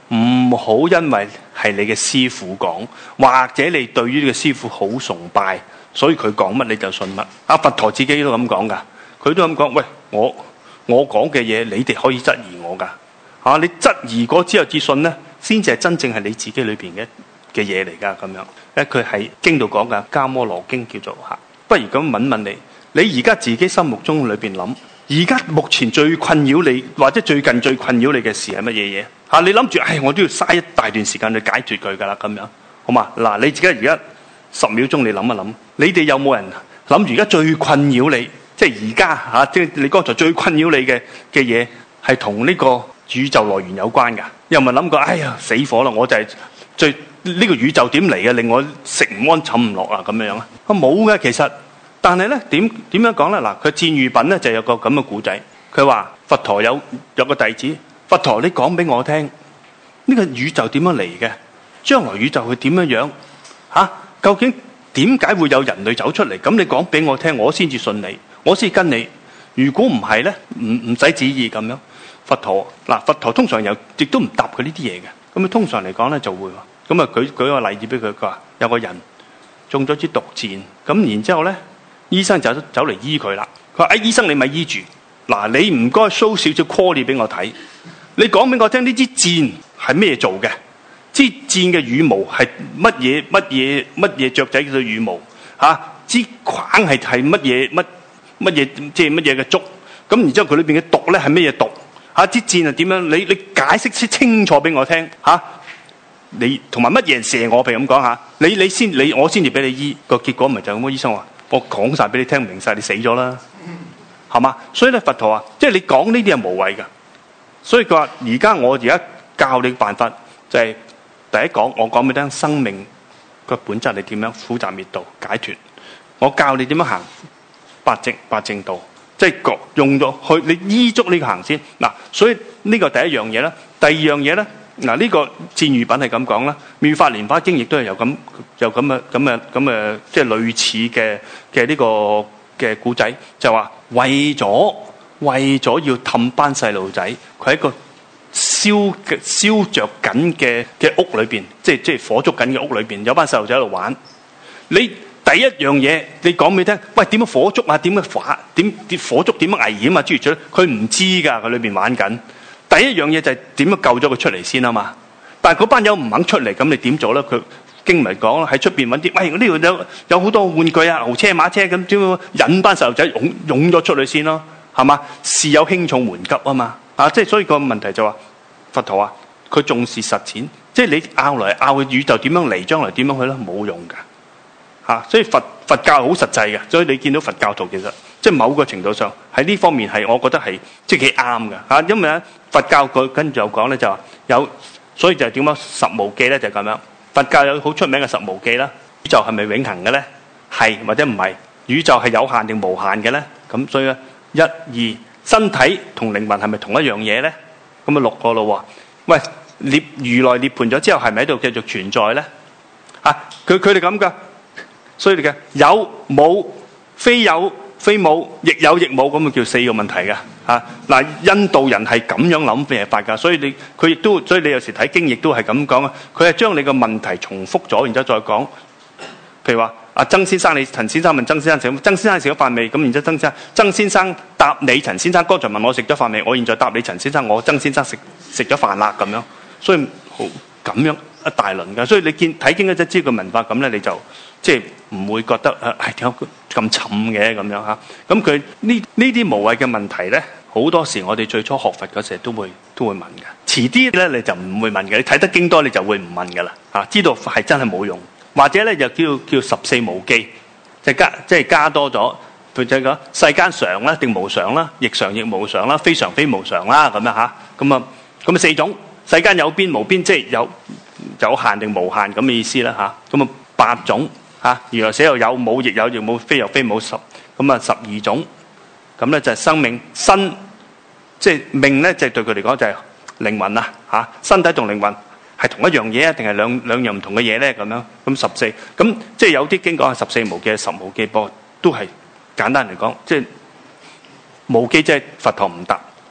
唔好因為係你嘅師父講，或者你對於呢個師父好崇拜，所以佢講乜你就信乜。佛陀自己都咁講噶，佢都咁講。喂，我講嘅嘢，你哋可以質疑我噶。你質疑過之後至信呢，先至係真正係你自己裏邊嘅嘢嚟噶。咁樣，佢係經度講噶，《迦摩羅經》叫做吓。不如咁問問你，你而家自己心目中裏邊諗，而家目前最困擾你，或者最近最困擾你嘅事係乜嘢嘢？你諗住，我都要嘥一大段時間去解決佢噶啦，咁樣好嘛？嗱，你自己而家10秒鐘，你諗一諗，你哋有冇人諗住而家最困擾你，即係而家即係你剛才最困擾你嘅嘢，係同呢個宇宙來源有關噶？又唔係諗過，哎呀死火啦！我就係呢個宇宙點嚟嘅，令我食唔安寢唔落啊咁樣啊？冇嘅其實，但係咧點樣講咧？嗱，佢戰喻品咧就有個咁嘅故仔，佢話佛陀有個弟子，佛陀你講俾我聽，呢個宇宙點樣嚟嘅？將來宇宙會點樣究竟點解會有人類走出嚟？咁你講俾我聽，我先至信你，我先跟你。如果唔係咧，唔使旨意咁樣。佛陀通常亦都唔答佢呢啲嘢嘅。咁啊，通常嚟講咧就會咁啊，舉個例子俾佢，佢話有個人中咗支毒箭，咁然之後咧，醫生就走嚟醫佢啦。佢話：醫生你咪醫住，嗱你唔該 show 少少 quality 俾我睇，你講俾我聽呢支箭係咩做嘅？支箭嘅羽毛係乜嘢雀仔嘅羽毛？支框係乜嘢即係乜嘢嘅竹？咁然之後佢裏邊嘅毒咧係乜嘢毒？支箭係點樣？你解釋清楚俾我聽你同埋乜嘢人射我？譬如咁講下，我先至俾你醫。個結果唔係就咁。醫生話我講晒俾你聽，明晒你死咗啦，係嘛？所以咧佛陀話，即係你講呢啲係無謂噶。所以佢話我而家教你嘅辦法就係第一講，我講俾你聽生命個本質係點樣苦集滅道解脫。我教你點樣行八正道。即係用咗去，你依足呢個行先嗱，所以呢個第一樣嘢啦。第二樣嘢咧，呢個戰喻品係咁講啦，《妙法蓮華經》亦都係有咁嘅，即係類似嘅呢個嘅故仔，就話為咗要氹班細路仔，佢喺一個燒着緊嘅屋裏邊，即係火燭緊嘅屋裏邊，有班細路仔喺度玩。你第一樣嘢，你講俾佢聽，喂，點樣火燭啊？點樣火燭點樣危險啊？諸如此類，佢唔知㗎，佢裏邊玩緊。第一樣嘢就係點樣救咗佢出嚟先啊嘛。但係嗰班友唔肯出嚟，咁你點做咧？佢經咪講啦，喺出邊揾啲，喂，呢度有好多玩具啊，牛車馬車咁，點樣引班細路仔湧咗出去先咯，係嘛？事有輕重緩急啊嘛，即係所以個問題就話，佛陀話佢重視實踐，即係你拗嚟拗去宇宙點樣嚟，將來點樣去咧，冇用㗎。所以佛教好實際嘅，所以你見到佛教徒其實即係某個程度上喺呢方面係，我覺得係即係幾啱嘅。因為咧佛教佢跟住又講咧就話有，所以就係點樣十無記咧就係咁樣。佛教有好出名嘅十無記啦。宇宙係咪永恆嘅咧？係或者唔係？宇宙係有限定無限嘅咧？咁所以咧一二身體同靈魂係咪同一樣嘢咧？咁啊6個咯喎。喂，如來涅槃咗之後係咪喺度繼續存在咧？佢哋咁噶。所以你嘅有冇非有非冇，亦有亦冇，咁啊叫4個問題嘅。印度人係咁樣諗嘅法㗎，所以你有時睇經亦都係咁講啊。佢係將你個問題重複咗，然之後再講。譬如話曾先生，陳先生問曾先生曾先生食咗飯未？咁然之後曾先生答你陳先生，剛才問我食咗飯未？我現在答你陳先生，我曾先生食咗飯啦咁樣。所以好咁樣一大輪㗎。所以你睇經嗰陣知個文化咁咧，你就即係唔會覺得點解咁沉嘅咁樣嚇？咁佢呢啲無謂嘅問題咧，好多時我哋最初學佛嗰時都會問嘅。遲啲咧你就唔會問嘅，你睇得經多你就會唔問㗎啦嚇。知道係真係冇用，或者咧就叫14無記，即係加多咗。佢就係講世間常啦定無常啦，亦常亦無常啦，非常非無常啦咁樣嚇。咁4種世間有邊無邊，即係有限定無限咁嘅意思啦嚇。咁啊8種。原來寫有冇亦有亦冇，非有非冇10，咁啊12種。咁咧就係生命身，即係命咧，就對佢嚟講就係靈魂啦身體同靈魂係同一樣嘢啊，定係兩樣唔同嘅嘢咧？咁樣咁14，咁即係有啲經講係14無記、10無記，不過都係簡單嚟講，即係無記即係佛陀唔答，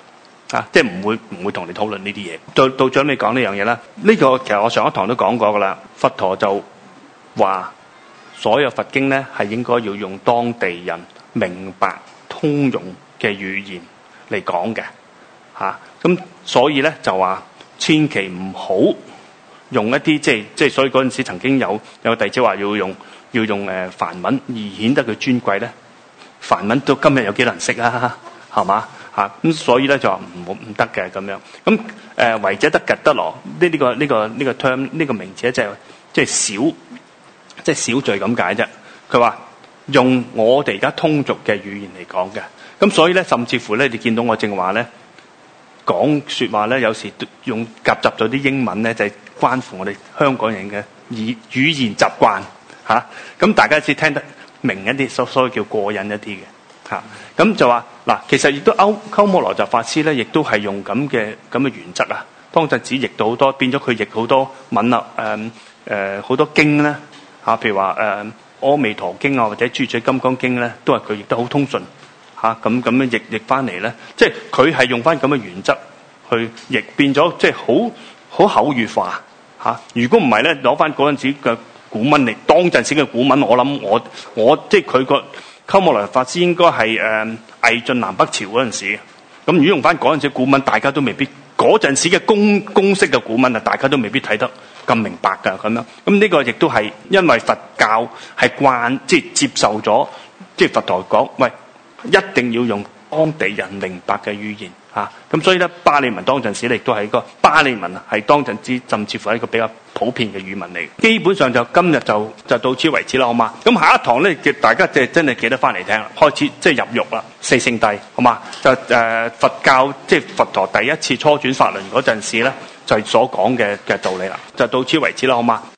即係唔會同你討論呢啲嘢。到最尾講呢樣嘢啦，呢個其實我上一堂都講過噶啦。佛陀就話所有佛經咧係應該要用當地人明白通用嘅語言嚟講嘅咁所以咧就話千祈唔好用一啲即係所以嗰陣時曾經有弟子話要用梵文而顯得佢尊貴咧，梵文到今日有幾難識啊，係嘛？咁所以咧就話唔得嘅咁樣。咁為者得吉得羅呢個 term 呢個名詞咧即係小罪咁解啫。佢話用我哋而家通俗嘅語言嚟講嘅。咁所以咧甚至乎咧你見到我正話咧講說話咧有時用夾雜咗啲英文咧就係關乎我哋香港人嘅語言習慣咁大家只聽得明一啲，所以叫過癮一啲嘅咁就話嗱，其實亦都鳩摩羅什法師咧，亦都係用咁嘅原則啊。當陣時譯到好多，變咗佢譯好多文啦，好多經咧譬如話阿彌陀經啊，或者諸子金剛經咧，都係佢譯得好通順咁樣譯翻嚟咧，即係佢係用翻咁嘅原則去譯，變咗即係好口語化如果唔係咧，攞翻嗰陣時嘅古文嚟，當陣時嘅古文，我諗我即係佢個鳩摩羅什法師應該係魏晉南北朝嗰陣時。咁如果用翻嗰陣時古文，大家都未必嗰陣時嘅公式嘅古文啊，大家都未必睇得咁明白㗎咁樣。咁呢個亦都係因為佛教係即係接受咗，即係佛陀講，喂，一定要用當地人明白嘅語言咁所以咧，巴利文當陣時亦都係一個巴利文係當陣時甚至乎係一個比較普遍嘅語文嚟。基本上就今日就到此為止啦，好嘛？咁下一堂咧，大家真係記得翻嚟聽啦，開始即係入獄啦，四聖諦，好嘛？就佛教即係佛陀第一次初轉法輪嗰陣時咧，就係所講嘅道理啦，就到此為止啦，好嘛？